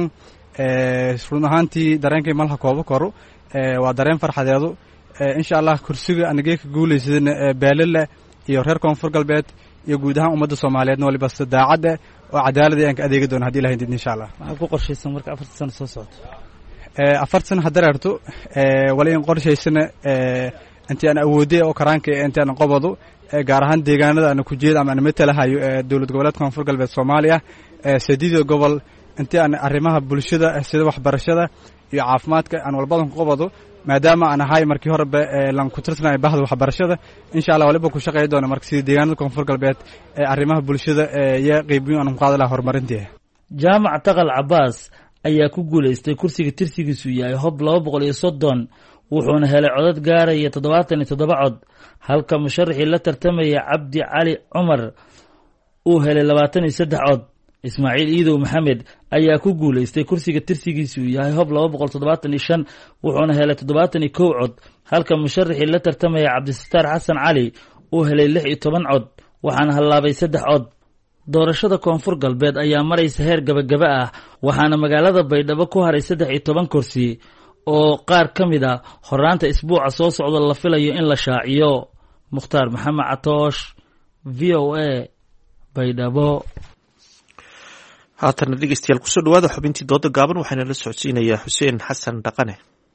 run ahaantii dareenkay malha koobo koro waa dareen farxadeedu insha Allah kursiga anageeka guulaysadana beelele iyo reer koonfur galbeed iyo guud ahaan ummadda Soomaaliyeed waliba daacad oo cadaalad ay ka adeegi doona hadii Ilaahay insha Allah. maxaa ku qorshaysan marka 4 sano soo socdo? 4 sano hadararto wala in qorshaysana intii aan awoodey oo karaanka intii aan qabado gaar ahaan deegaanada aan ku jeedo ama aan matalahayo dawlad goboleedka koonfur galbeed Soomaaliya sadiido gobol intii aan arrimaha bulshada sida waxbarashada iyo caafimaadka aan walbadan ku qabado maadaama aan ahay markii hore lan ku tirsanay bahda waxbarashada insha Allah waliba ku shaqeey doona markii sida deegaanada koonfur galbeed arrimaha bulshada iyo qaybiyo aan qaadala horumarintii. jaamac taqal Abbas ayaa ku guulaystay kursiga tirsigiisu yahay hob 230 wuxuuna helay codad gaaraya 77 cod halka musharaxii la tartamaya cabdi cali cumar uu helay 23 cod. ismaaciil iidow maxamed ayaa ku guulaystay kursiga tirsigiisu yahay hob 275 wuxuuna helay 71 cod halka musharaxii la tartamaya cabdisataar xasan cali uu helay 16 cod waxaana hallaabay 3 cod. doorashada koonfur galbeed ayaa maraysa heer gabagaba ah waxaana magaalada baydhabo ku haray 13 kursi oo qaar ka mid ah horaanta isbuuca soo socda la filayo in la shaaciyo. mukhtaar maxamed catoosh VOA baydhabo. haatana dhegeystayaal kusoo dhawaada xubintii dooda gaaban waxaana la socodsiinayaa xuseen xasan dhaqane.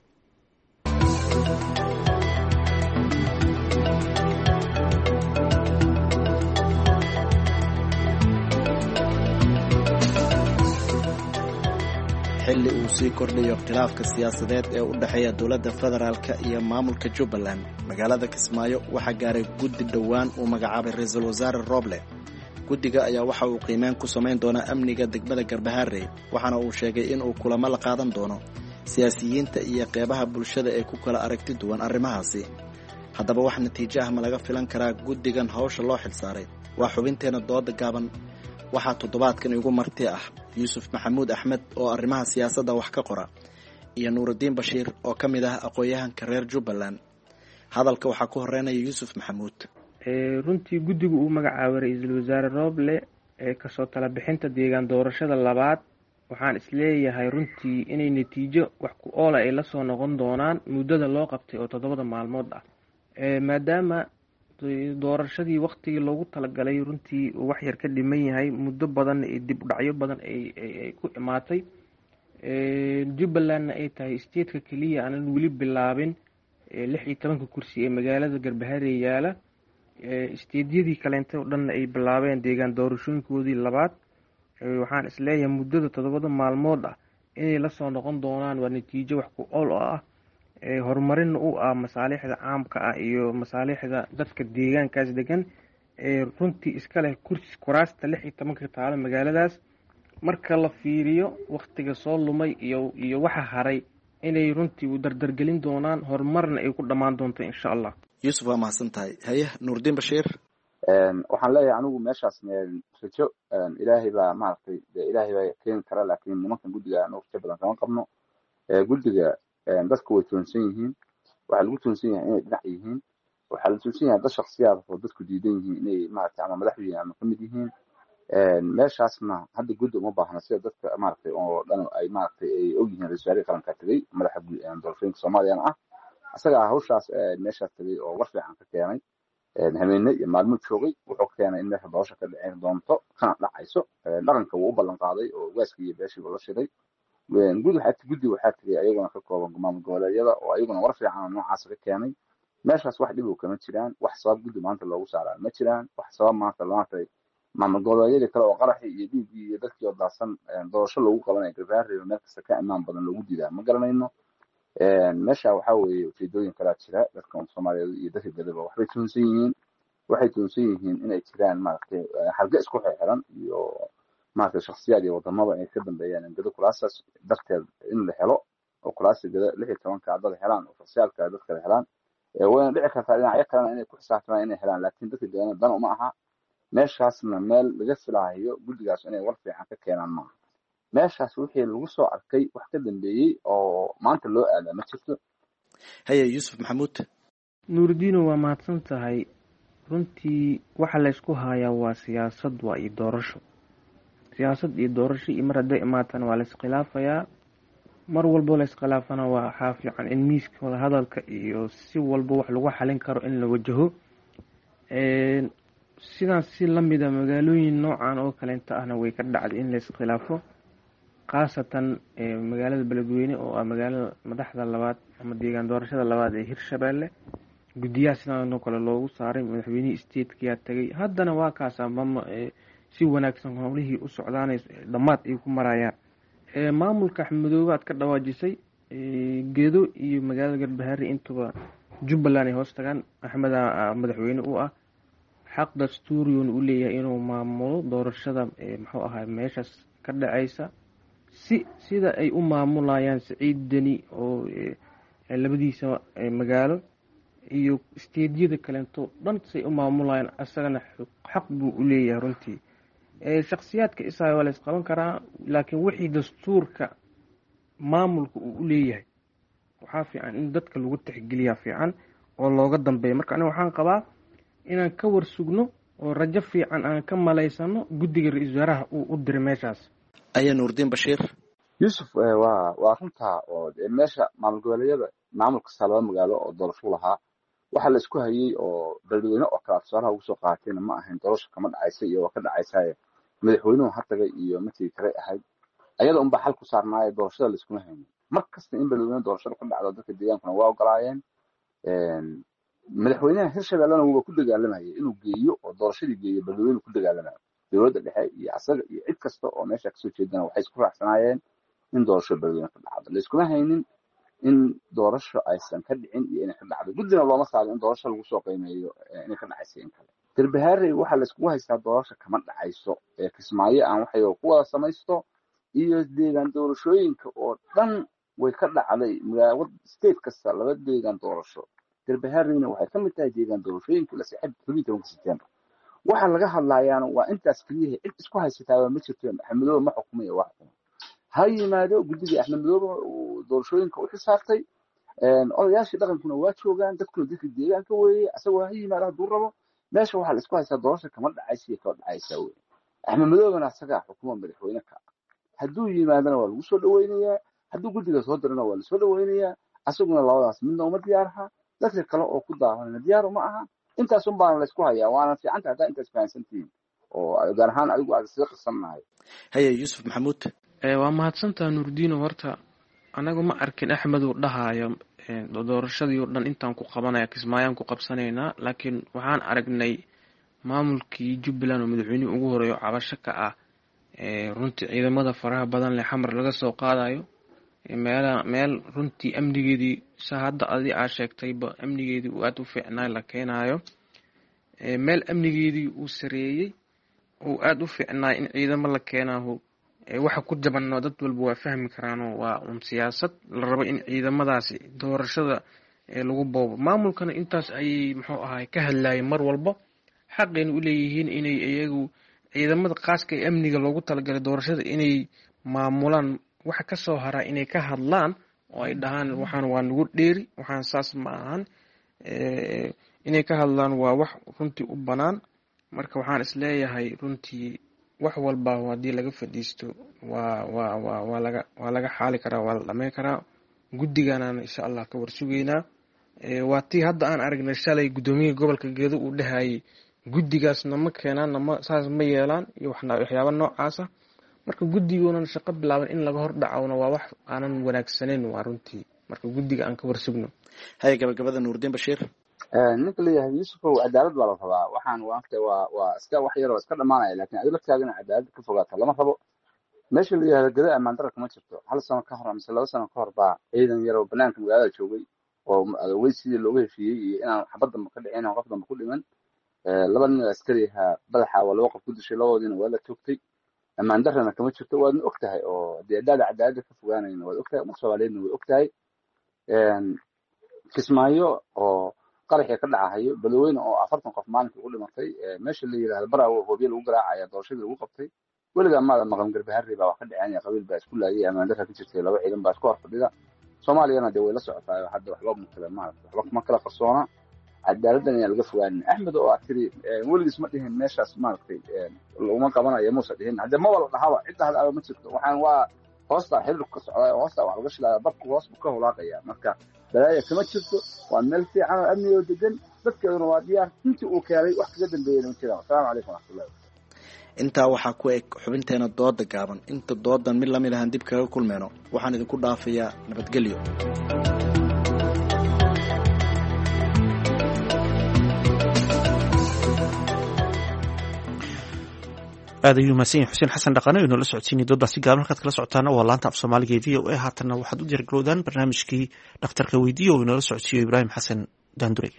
xilli uu sii kordhayo khilaafka siyaasadeed ee u dhexeeya dowladda federaalka iyo maamulka Jubbaland magaalada Kismaayo waxaa gaaray guddi dhowaan uu magacaabay ra'iisul wasaare Roble. guddiga ayaa waxa uu qiimeyn ku samayn doonaa amniga degmada Garbaharey waxaana uu sheegay in uu kulamo la qaadan doono siyaasiyiinta iyo qeybaha bulshada ee ku kala aragti duwan arrimahaasi. haddaba wax natiijo ah ma laga filan karaa guddigan hawsha loo xilsaaray? waa xubinteena dooda gaaban waxaa toddobaadkan igu marti ah yuusuf maxamuud axmed oo arrimaha siyaasadda wax ka qora iyo nuurudiin bashiir oo ka mid ah aqoon-yahanka reer Jubbaland. hadalka waxaa ku horeynaya yuusuf maxamuud. runtii guddigu uu magacaabay ra-iisul wasaare Roble ee kasoo tala bixinta deegaan doorashada labaad waxaan isleeyahay runtii inay natiijo wax ku oola ay la soo noqon doonaan muddada loo qabtay oo 7 maalmood ah maadaama doorashadii waktigii loogu talagalay runtii uu wax yar ka dhiman yahay, muddo badan iyo dib u dhacyo badan ay ku imaatay. Jubbalandna ay tahay statetka keliya aanan weli bilaabin 16 kursi ee magaalada Garbaharey yaala. Steedyadii kaleenta oo dhan ay bilaabeen deegaan doorashooyinkoodii labaad. Waxaan isleeyahay muddada 7 maalmood ah inay la soo noqon doonaan waa natiijo wax ku ool ah, horumarin u ah masaalixda caamka ah iyo masaalixda dadka deegaankaas degan runtii iska leh kuraasta 16 taalo magaaladaas. Marka la fiiriyo waqtiga soo lumay iyo waxa haray inay runtii u dardargelin doonaan, horumarna ay ku dhamaan doonto insha Allah. Yusuf waa mahadsantahay. haye Nuurdin Bashiir. waxaan leeyahay anigu meeshaas rajo ilaahay baa maaragtay ilaahay baa keeni kara, laakiin nimankan guddiga anu rajo badan kama qabno. guddiga dadku way toonsan yihiin, waxaa lagu toonsan yahay inay dhinac yihiin, waxaa la toonsan yahay dad shakhsiyaad oo dadku diidan yihiin inay maaragtay ama madax yihiin ama kamid yihiin. meeshaasna hadda guddi uma baahna sida dadka maaragtay oo dhan ay maaragtay ay og yihiin ra'iisul wasaare qaranka tagay madaxa doorashooyinka Soomaaliyana ah, asaga hawshaas meeshaas tagay oo war fiican ka keenay. habeenne iyo maalmo joogay wuxuu keenay in meesha doorasho ka dhacay doonto kana dhacayso. dhaqanka wuu u ballan qaaday oo waaskii iyo beeshii la shiday. guddi waxaa tagay ayaguna ka kooban maamul goboleedyada oo ayaguna war fiican noocaas ka keenay. meeshaas wax dhib kama jiraan, wax sabab guddi maanta loogu saaraa ma jiraan, wax sabab maanta maamul goboleedyada kale oo qaraxi iyo dhiiggii iyo dadkii oo daadsan doorasho loogu qabanayo Garbaharey meel kasta ka imaan badan loogu diidaa ma garanayno. meesha waxaa weeye ujeedooyin kalaa jira. dadka Soomaaliyeed iyo dadka gadaba waxay toonsan yihiin inay jiraan maaragtay xarga isku xiran iyo maaragtay shakhsiyaad iyo wadamada ay ka dambeeyaan gado kuraasas darteed in la helo oo kuraasi gada 16 dad helaan oo shakhsiyaadka dadka helaan. wayna dhici kartaa dhinacyo kalena inay ku xisaabtamaan inay helaan, laakiin dadka deegaanada dan uma aha. meeshaasna meel laga filaayo guddigaas inay war fiican ka keenaan maaha. meeshaas wixii lagu soo arkay wax ka dambeeyey oo maanta loo aadaa ma jirto. haye Yusuf Maxamuud. Nuurdino waa mahadsan tahay. runtii waxa la isku hayaa waa siyaasad iyo doorasho. siyaasad iyo doorasho iyo mar hadday imaatana waa la iskhilaafayaa. mar walbo la iskhilaafana waa fiican in miiska wada hadalka iyo si walba wax lagu xalin karo in la wajaho. sidaas si lamida magaalooyin noocan oo kaleenta ahna way ka dhacday in la iskhilaafo, khaasatan magaalada Beledweyne oo ah magaalada madaxda labaad ama deegaan doorashada labaad ee Hirshabeelle. guddiyaha sidoo kale loogu saaray madaxweynihii statekiyaa tagay, haddana waa kaas si wanaagsan howlihii u socdaanay dhammaad ay ku marayaan. maamulka Axmedoobe aad ka dhawaajisay geedo iyo magaalada Garbaharey intuba Jubbaland ay hoos tagaan. Axmed madaxweyne u ah, xaq dastuuriyon u leeyahay inuu maamulo doorashada muxuu ahaa meeshaas ka dhacaysa sida ay u maamulayaan Saciid Deni oo labadiisa magaalo iyo steedyada kaleento dhan say u maamulayaan, asagana xaq buu u leeyahay runtii. shakhsiyaadka isaga waa la isqaban karaa, laakiin wixii dastuurka maamulka uu u leeyahay waxaa fiican in dadka lagu tixgeliyaa fiican oo looga dambeeyo. marka aniga waxaan qabaa inaan ka warsugno oo rajo fiican aan ka malaysano guddiga ra'iisul wasaaraha uu u diray meeshaas. ayaa Nuurdin Bashiir. Yusuf waa runtaa oo meesha maamul goboleedyada maamulka salaba magaalo oo doorasho lahaa waxa la isku hayay oo dadweyne oo kala tusaalaha ugu soo qaatayna ma ahayn doorasho kama dhacaysa iyo ka dhacaysa madaxweynuhu hataga iyo markii kale ahayd ayada un baa xal ku saarnaayo doorashada la isku hayay. markasta in Beledweyne doorashada ka dhacdo dadka deegaankuna waa ogolaayeen. madaxweynaha Hirshabeellena wuu ku dagaalamayay inuu geeyo oo doorashadii geeyo Beledweyne ku dagaalamayo. dowladda dhexe iyo asaga iyo cid kasta oo meesha ka soo jeedana waxay isku raacsanaayeen in doorasho Beledweyne ka dhacdo. la iskuma haynin in doorasho aysan ka dhicin iyo inay ka dhacdo. guddina looma saarin in doorasho lagu soo qiimeeyo inay ka dhacayso in kale. Garbaharey waxa la isku haystaa doorasho kama dhacayso Kismaayo aan waxay ku wada samaysto iyo deegaan doorashooyinka oo dhan way ka dhacday magaalada state kasta laba deegaan doorasho. Garbahareyna waxay ka mid tahay deegaan doorashooyinka la saxib 12 September. waxa laga hadlaayaan waa intaas kaliya cid isku haysataa ma jirto. Axmedoobe ma xukumayo wax ha yimaado guddiga Axmedoobe oo doorashooyinka u xisaabtay odayaashii dhaqankuna waa joogaan, dadkuna dadka deegaanka weeye, asagoo ha yimaado hadduu rabo. meesha waxaa la isku haystaa doorasho kama dhacaysa ka dhacaysa weeye. Axmedoobena asaga xukuma madaxweyne ka hadduu yimaadana waa lagu soo dhaweynayaa, hadduu guddiga soo dirana waa la soo dhaweynayaa. asaguna labadaas midna uma diyaarha, dadka kale oo ku daawanayna diyaar uma aha. intaas un baan laysku hayaa waana fiicanta haddaa intaas fahansantihiin oo gaar ahaan adigu aad sida qirsannahay. haye yuusuf maxamuud. waa mahadsantaa nuurdiino. horta anagu ma arkin axmed uu dhahaayo doorashadii oo dhan intaan ku qabanaya kismaayaan ku qabsanaynaa, laakiin waxaan aragnay maamulkii jubbaland oo madaxweynihii ugu horeeyo cabasho ka ah runtii ciidamada faraha badan leh xamar laga soo qaadayo meel runtii amnigeedii sa hadda adi aa sheegtayba amnigeedii uu aada u fiicnaay la keenayo, meel amnigeedii uu sareeyey uu aada u fiicnaay in ciidamo la keenaho waxa ku jabanno dad walba waa fahmi karaanoo waa un siyaasad la rabo in ciidamadaasi doorashada lagu boobo. maamulkana intaas ayay muxuu ahay ka hadlayeen mar walba, xaqayna u leeyihiin inay iyagu ciidamada qaaska ee amniga loogu talagalay doorashada inay maamulaan, waxa ka soo haraa inay ka hadlaan oo ay dhahaan waxaan waa nagu dheeri, waxaan saas ma ahan, inay ka hadlaan waa wax runtii u bannaan. marka waxaan isleeyahay runtii wax walba haddii laga fadhiisto waa laga xaali karaa, waa la dhameyn karaa. guddiganaan insha allah ka warsugeynaa. waa tii hadda aan aragnay shalay guddoomiyaha gobolka Gedo uu dhahayay guddigaasna ma keenaan saas ma yeelaan iyo waxyaaba noocaasa. marka guddigoonan shaqo bilaaban in laga hor dhacawna waa wax aanan wanaagsaneyn waa runtii. marka guddiga aan ka warsugno. haye gabagabada nuurdiin bashiir. ninka leeyahay yuusufow cadaalad baa la rabaa. waxaan waa iska wax yaroo iska dhamaanaya, laakiin adiga laftaagana cadaalad ka fogaato lama rabo. meesha la yihahdo Gedo ammaan darra kama jirto. 1 sano ka hor mise 2 sano ka hor baa ciidan yaroo banaanka magaalada joogay oo adawey sidii looga heshiiyey iyo inaan xabad dambe ka dhicin oo qof dambe ku dhiman. 2 nin askari ahaa badaxa waa 2 qof ku dishay, 2diina waa la toogtay. ammaan darrana kama jirto, waadna ogtahay oo dee haddaada cadaalada ka fogaanayna waad ogtahay, umad Soomaaliyeedna way ogtahay. Kismaayo oo qaraxii ka dhacahayo, Badweyne oo 40 qof maalintii ugu dhimatay, meesha la yiraahdo Baraawo hoobiye lagu garaacaya doorashadii lagu qabtay. weligaa maada maqan Garbaharri baa wax ka dhaceen, qabiil baa isku laayay, ammaan darra ka jirtay, 2 ciidan baa isku hor fadhida. Soomaaliyana dee way la socotaa hadda waxba ma kala qarsoona. cadaaladdan ayaa laga fogaanin. axmed oo tiri weligiis ma dhihin meeshaas maaragtay laguma qabanayo muusa dhihin. hadde ma wala dhahaba cidda hada ma jirto. waxaan waa hoosta xiriirku ka socdaa, hoosta wax laga shilaya, dabku hoos buu ka hulaaqaya. marka balaaya kama jirto, waa meel fiican oo amni oo degan, dadkeeduna waa diyaar. intii uu keenay wax kaga dambeeyay ma jiraan. asalaamu calaykum waraxmatullahi. intaa waxaa ku eg xubinteena dooda gaaban. inta doodan mid lamid ahaan dib kaga kulmeyno waxaan idinku dhaafayaa nabadgelyo. aad ayuu mahadsan yahay xuseen xasan dhaqane oo inoola socodsiinay doodaasi gaaban. halkaad kala socotaana waa laanta af soomaaliga ee VOA. haatanna waxaad u diyaargarowdaan barnaamijkii dhakhtarka weydiiya oo inoola socodsiiyo Ibraahim Xasan Daandurey.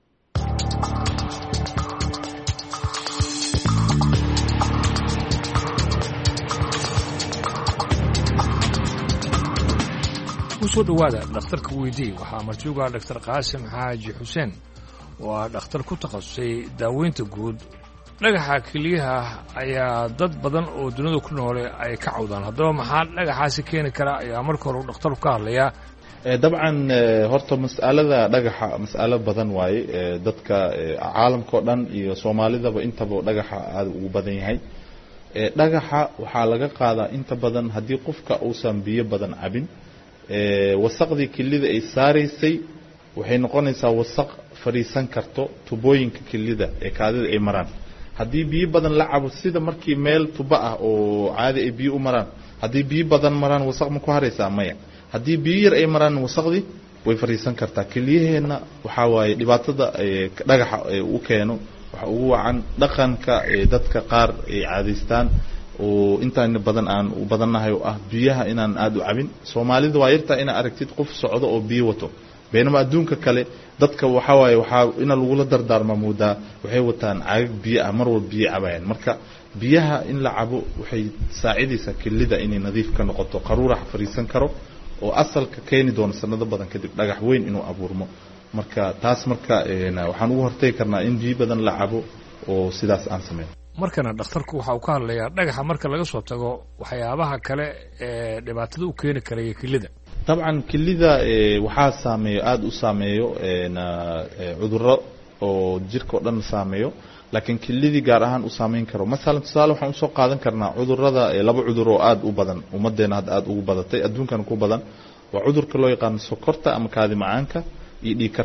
kusoo dhawaada dhakhtarka weydii. waxaa marjuuga dhaktar qaasim xaaji xuseen oo ah dhakhtar ku takhasusay daaweynta guud. dhagaxa keliyaha ayaa dad badan oo dunida ku noole ay ka cawdaan. haddaba maxaa dhagaxaasi keeni kara ayaa marka hore u dhakhtarku ka hadlayaa. dabcan horta mas'alada dhagaxa mas'alo badan waaye. dadka caalamka oo dhan iyo soomaalidaba intaba dhagaxa aad ugu badan yahay. dhagaxa waxaa laga qaadaa inta badan haddii qofka uusan biyo badan cabin, wasaqdii kelida ay saaraysay waxay noqonaysaa wasaq fadhiisan karto tubooyinka kelida ee kaadida ay maraan. haddii biyo badan la cabo, sida markii meel tuba ah oo caadi ay biyo u maraan, haddii biyo badan maraan wasaq ma ku haraysaa? maya. haddii biyo yar ay maraan wasaqdii way fadhiisan kartaa. keliyaheenna waxaa waaye dhibaatada dhagaxa u keeno waxa ugu wacan dhaqanka dadka qaar ay caadaystaan oo intaan badan aan u badannahay oo ah biyaha inaan aad u cabin. Soomaalida waa yartaa ina aragtid qof socdo oo biyo wato, beenama adduunka kale dadka waxa waaye waxaa ina lagula dardaarma moodaa waxay wataan caagag biyo ah mar walba biyo cabayaan. marka biyaha in la cabo waxay saacidaysaa kelida inay nadiif ka noqoto, qaruurax fariisan karo oo asalka keeni doono sanado badan kadib dhagax weyn inuu abuurmo. marka taas marka waxaan ugu hortagi karnaa in biyo badan la cabo oo sidaas aan sameyn. markana dhakhtarku waxa uu ka hadlayaa dhagaxa marka laga soo tago waxyaabaha kale ee dhibaatada u keeni karaya kelida. dabcan kelida waxaa saameeyo aada u saameeyo cudurro oo jirka oo dhan saameeyo, laakiin kelidii gaar ahaan u saameyn karo. masalan tusaale waxaan usoo qaadan karnaa cudurrada 2 cudur oo aada u badan ummaddeena hadda aada ugu badatay adduunkana ku badan. waa cudurka loo yaqaano sokorta ama kaadi macaanka iyo dhiigkarka.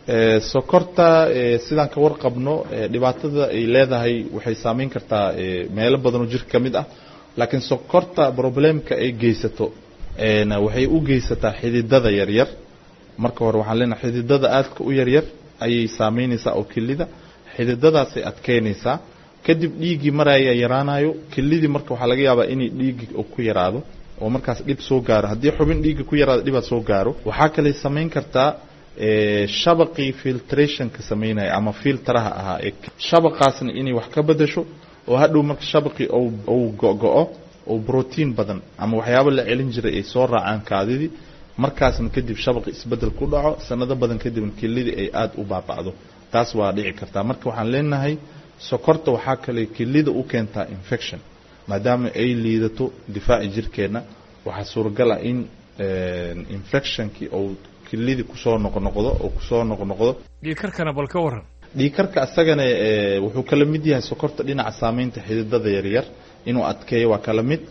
sokorta sidaan ka warqabno dhibaatada ay leedahay waxay saameyn kartaa meelo badan oo jirka ka mid ah laakiin sokorta problemka ay geysato waxay u geysataa xididada yaryar marka hore waxaan leenahay xididada aadka u yaryar ayay saameynaysaa oo kelida xididadaasay adkeynaysaa kadib dhiiggii maraya yaraanayo kelidii marka waxaa laga yaabaa inay dhiiggii ku yaraado oo markaas dhib soo gaaro haddii xubin dhiigga ku yaraado dhibaa soo gaaro waxaa kale samayn kartaa shabaqii filtrationka samaynaya ama filteraha ahaa shabaqaasna inay wax ka bedasho oo hadhow marka shabaqii uu go'o oo protein badan ama waxyaabo la celin jiray ay soo raacaan kaadidii markaasna kadib shabaqi isbedel ku dhaco sanado badan kadibna kelidii ay aad u baaba'do taas waa dhici kartaa marka waxaan leenahay sokorta waxaa kale kelida u keentaa infection maadaama ay liidato difaaci jirkeena waxaa suuragal ah in infectionkii oo kelidii kusoo noqnoqdo dhiigkarkana bal ka waran dhiigkarka asagana wuxuu kala mid yahay sokorta dhinaca saameynta xididada yaryar inuu adkeeyo waa kala mid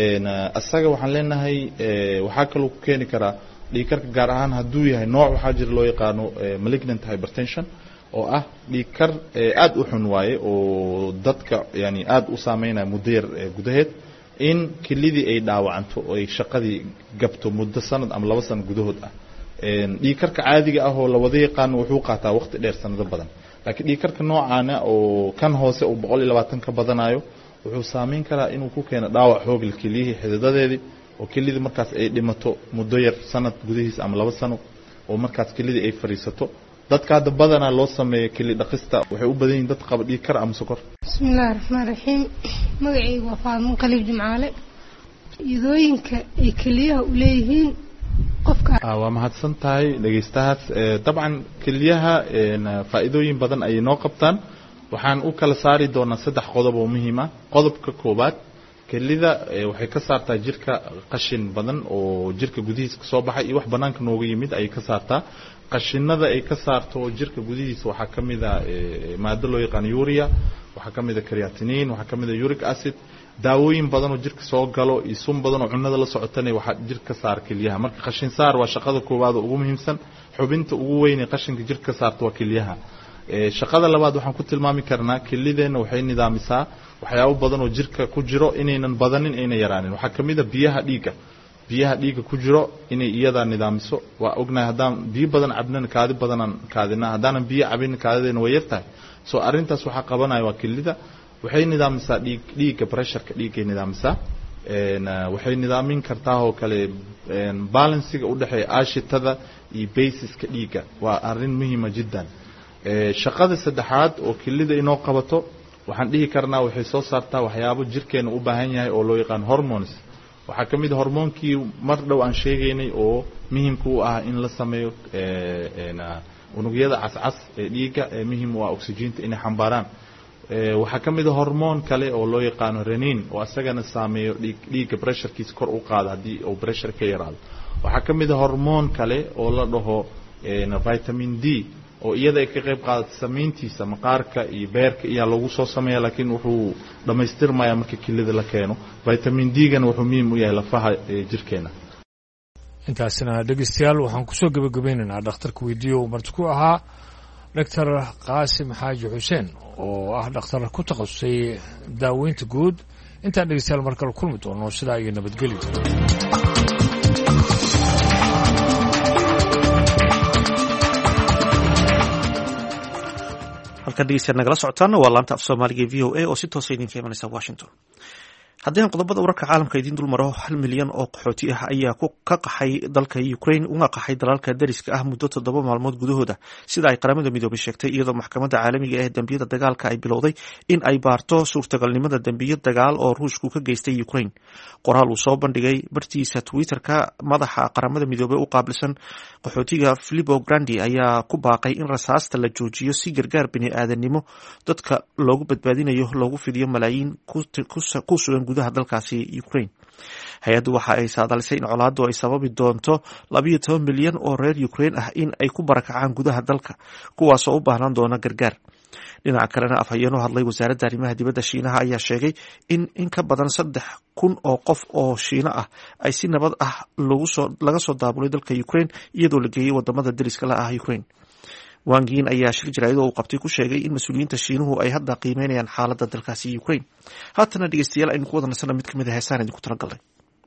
asaga waxaan leenahay waxaa kaloo ku keeni karaa dhiigkarka gaar ahaan hadduu yahay nooc waxaa jira loo yaqaano malignant hypertension oo ah dhiigkar aad u xun waaye oo dadka yani aad u saameynaya muddo yar gudaheed in kelidii ay dhaawacanto oo ay shaqadii gabto muddo sanad ama 2 sano gudahood ah dhiigkarka caadiga ah oo la wada yaqaan wuxuu qaataa waqti dheer sanado badan laakiin dhiigkarka noocaana oo kan hoose oo 120 ka badanayo wuxuu saameyn karaa inuu ku keeno dhaawac xoog leh keliyihii xididadeedii oo kelidii markaas ay dhimato muddo yar sanad gudihiis ama 2 sano oo markaas kelidii ay fariisato dadka hadda badanaa loo sameeyo keli dhaqista waxay u badan yihiin dad qaba dhiigkar ama sokor bismillaahir rahmaanir rahiim magacaygu waa Faadmo Khalif Jimcaale idooyinka ay keliyaha u leeyihiin qofka waa mahadsan tahay dhageystahaas dabcan keliyaha faa'iidooyin badan ay noo qabtaan waxaan u kala saari doonaa 3 qodob oo muhiim ah qodobka koobaad kelida waxay ka saartaa jirka qashin badan oo jirka gudihiisa soo baxay iyo wax banaanka nooga yimid ay ka saartaa qashinada ay ka saarto jirka gudihiisa waxaa kamid ah maado loo yaqaan urea waxaa kamid ah creatinine waxaa kamid ah uric acid daawooyin badan oo jirka soo galo iyo sun badan oo cunnada la socotana waxaa jirka saar keliyaha marka qashin saar waa shaqada koowaad oo ugu muhiimsan xubinta ugu weyn ee qashinka jirka saarto waa keliyaha shaqada labaad waxaan ku tilmaami karnaa kelideena waxay nidaamisaa waxyaabo badan oo jirka ku jiro inaynan badanin ayna yaraanin waxaa kamid ah biyaha dhiiga ku jiro inay iyada nidaamiso waa ognahay haddaan biyo badan cabnana kaadi badanaan kaadina haddaanan biyo cabin kaadideena way yartahay soo arrintaas waxaa qabanaya waa kelida waxay nidaamisaa dhiigga pressureka dhiiggay nidaamisaa waxay nidaamin kartaa oo kale balansiga u dhexeeya aashitada iyo basiska dhiigga waa arrin muhiima jiddan shaqada saddexaad oo kelida inoo qabato waxaan dhihi karnaa waxay soo saartaa waxyaabo jirkeena u baahan yahay oo loo yaqaan hormones waxaa ka mid hormoonkii mar dhow aan sheegaynay oo muhiimka u ah in la sameeyo unugyada cascas ee dhiigga ee muhiim u ah oxygeenta inay xambaaraan waxaa ka mid hormoon kale oo loo yaqaano renin oo asagana saameeyo dhiigga pressurekiisa kor u qaado haddii uu pressure ka yaraado waxaa ka mid hormoon kale oo la dhaho vitamin D oo iyada ay ka qayb qaadato samayntiisa maqaarka iyo beerka iyo lagu soo sameeyaa laakiin wuxuu dhamaystirmayaa marka kelida la keeno vitamin D-gana wuxuu muhiim u yahay lafaha jirkeena intaasina dhegeystayaal waxaan kusoo gabagabeynaynaa dhakhtarka weydiiyo uu marti ku ahaa doctor qaasim xaaji xuseen oo ah dhakhtar ku takhasusay daaweynta guud intaan dhegeystayaal mar kale kulmi doono sidaa iyo nabadgelyo halkan dhegeystayaal nagala socotaana waa laanta af soomaaliga v o a oo si toosa idinka imanaysa washington haddii aan qodobada wararka caalamka idiin dul maro 1 milyan oo qaxooti ah ayaa ka qaxay dalka Ukraine una qaxay dalalka dariska ah muddo 7 maalmood gudahooda sida ay qaramada midoobay sheegtay iyadoo maxkamadda caalamiga ee dambiyada dagaalka ay bilowday in ay baarto suurtagalnimada dambiyo dagaal oo Ruushku ka geystay Ukraine qoraal uu soo bandhigay bartiisa Twitter-ka madaxa qaramada midoobay u qaabilsan qaxootiga Filippo Grandi ayaa ku baaqay in rasaasta la joojiyo si gargaar bini'aadanimo dadka loogu badbaadinayo loogu fidiyo malaayiin ku sugan gudaha dalkaasi Ukraine hay-addu waxa ay saadalisay in colaaddu ay sababi doonto 12 milyan oo reer Ukraine ah in ay ku barakacaan gudaha dalka kuwaasoo u baahnaan doona gargaar dhinaca kalena afhayeenoo hadlay wasaaradda arrimaha dibadda Shiinaha ayaa sheegay in ka badan 3,000 oo qof oo Shiina ah ay si nabad ah laga soo daabulay dalka Ukraine iyadoo la geeyay wadamada dariska la ah Ukraine Wang Yin ayaa shir jaraa'id oo uu qabtay ku sheegay in mas-uuliyiinta Shiinuhu ay hadda qiimeynayaan xaaladda dalkaasi Ukraine. Haatana dhegeystayaal aynu ku wada nasana mid kamid ah heesaan idinku talagalnay.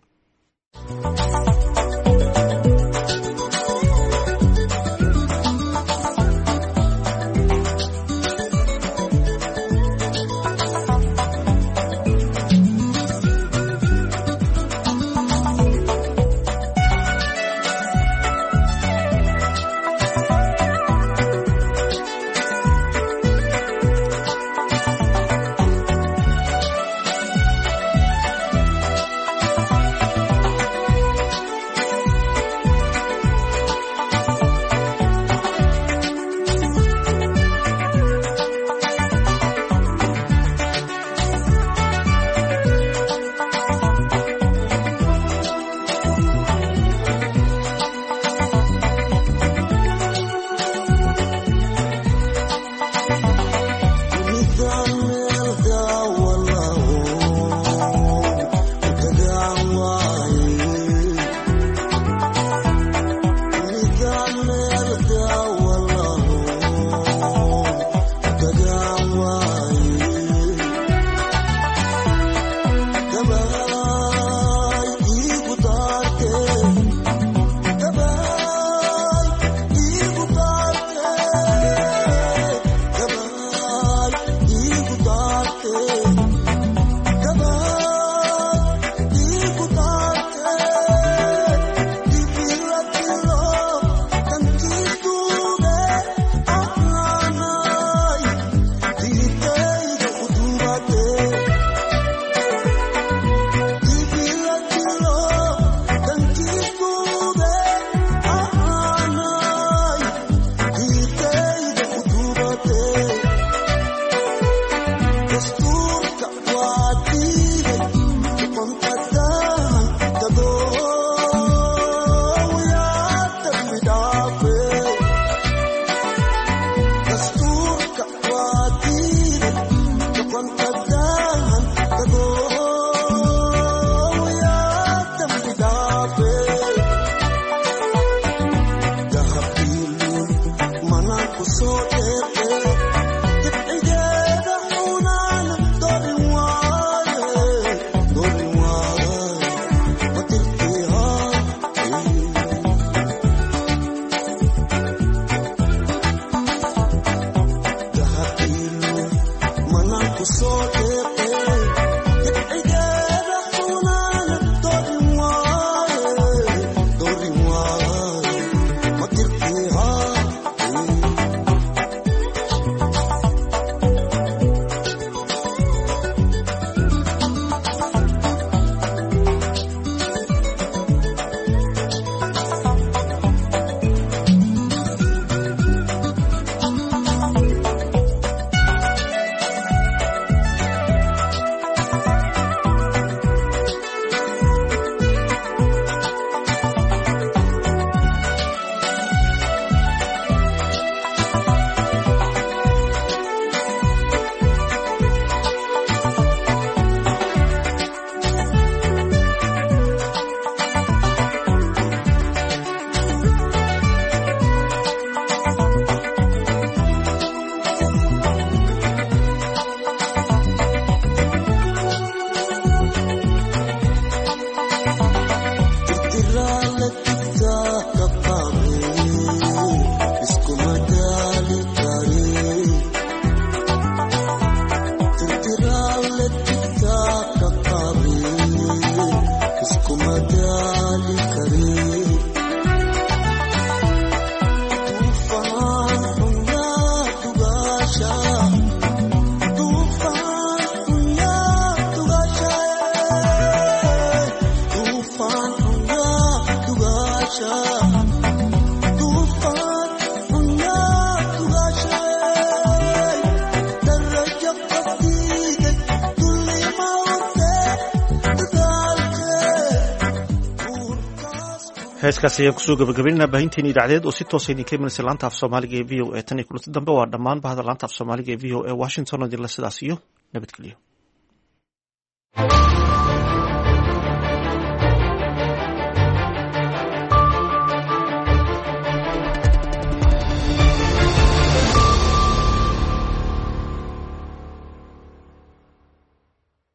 heeskaasi ayaan kusoo gabagabaynayna baahinteeni idaacadeed oo si toosa idinka imanaysa laanta af soomaaliga ee v o a tan iyo kulanti dambe waa dhammaan bahda laanta af soomaaliga ee v o a washington oo idinla sidaas iyo nabadgelyo.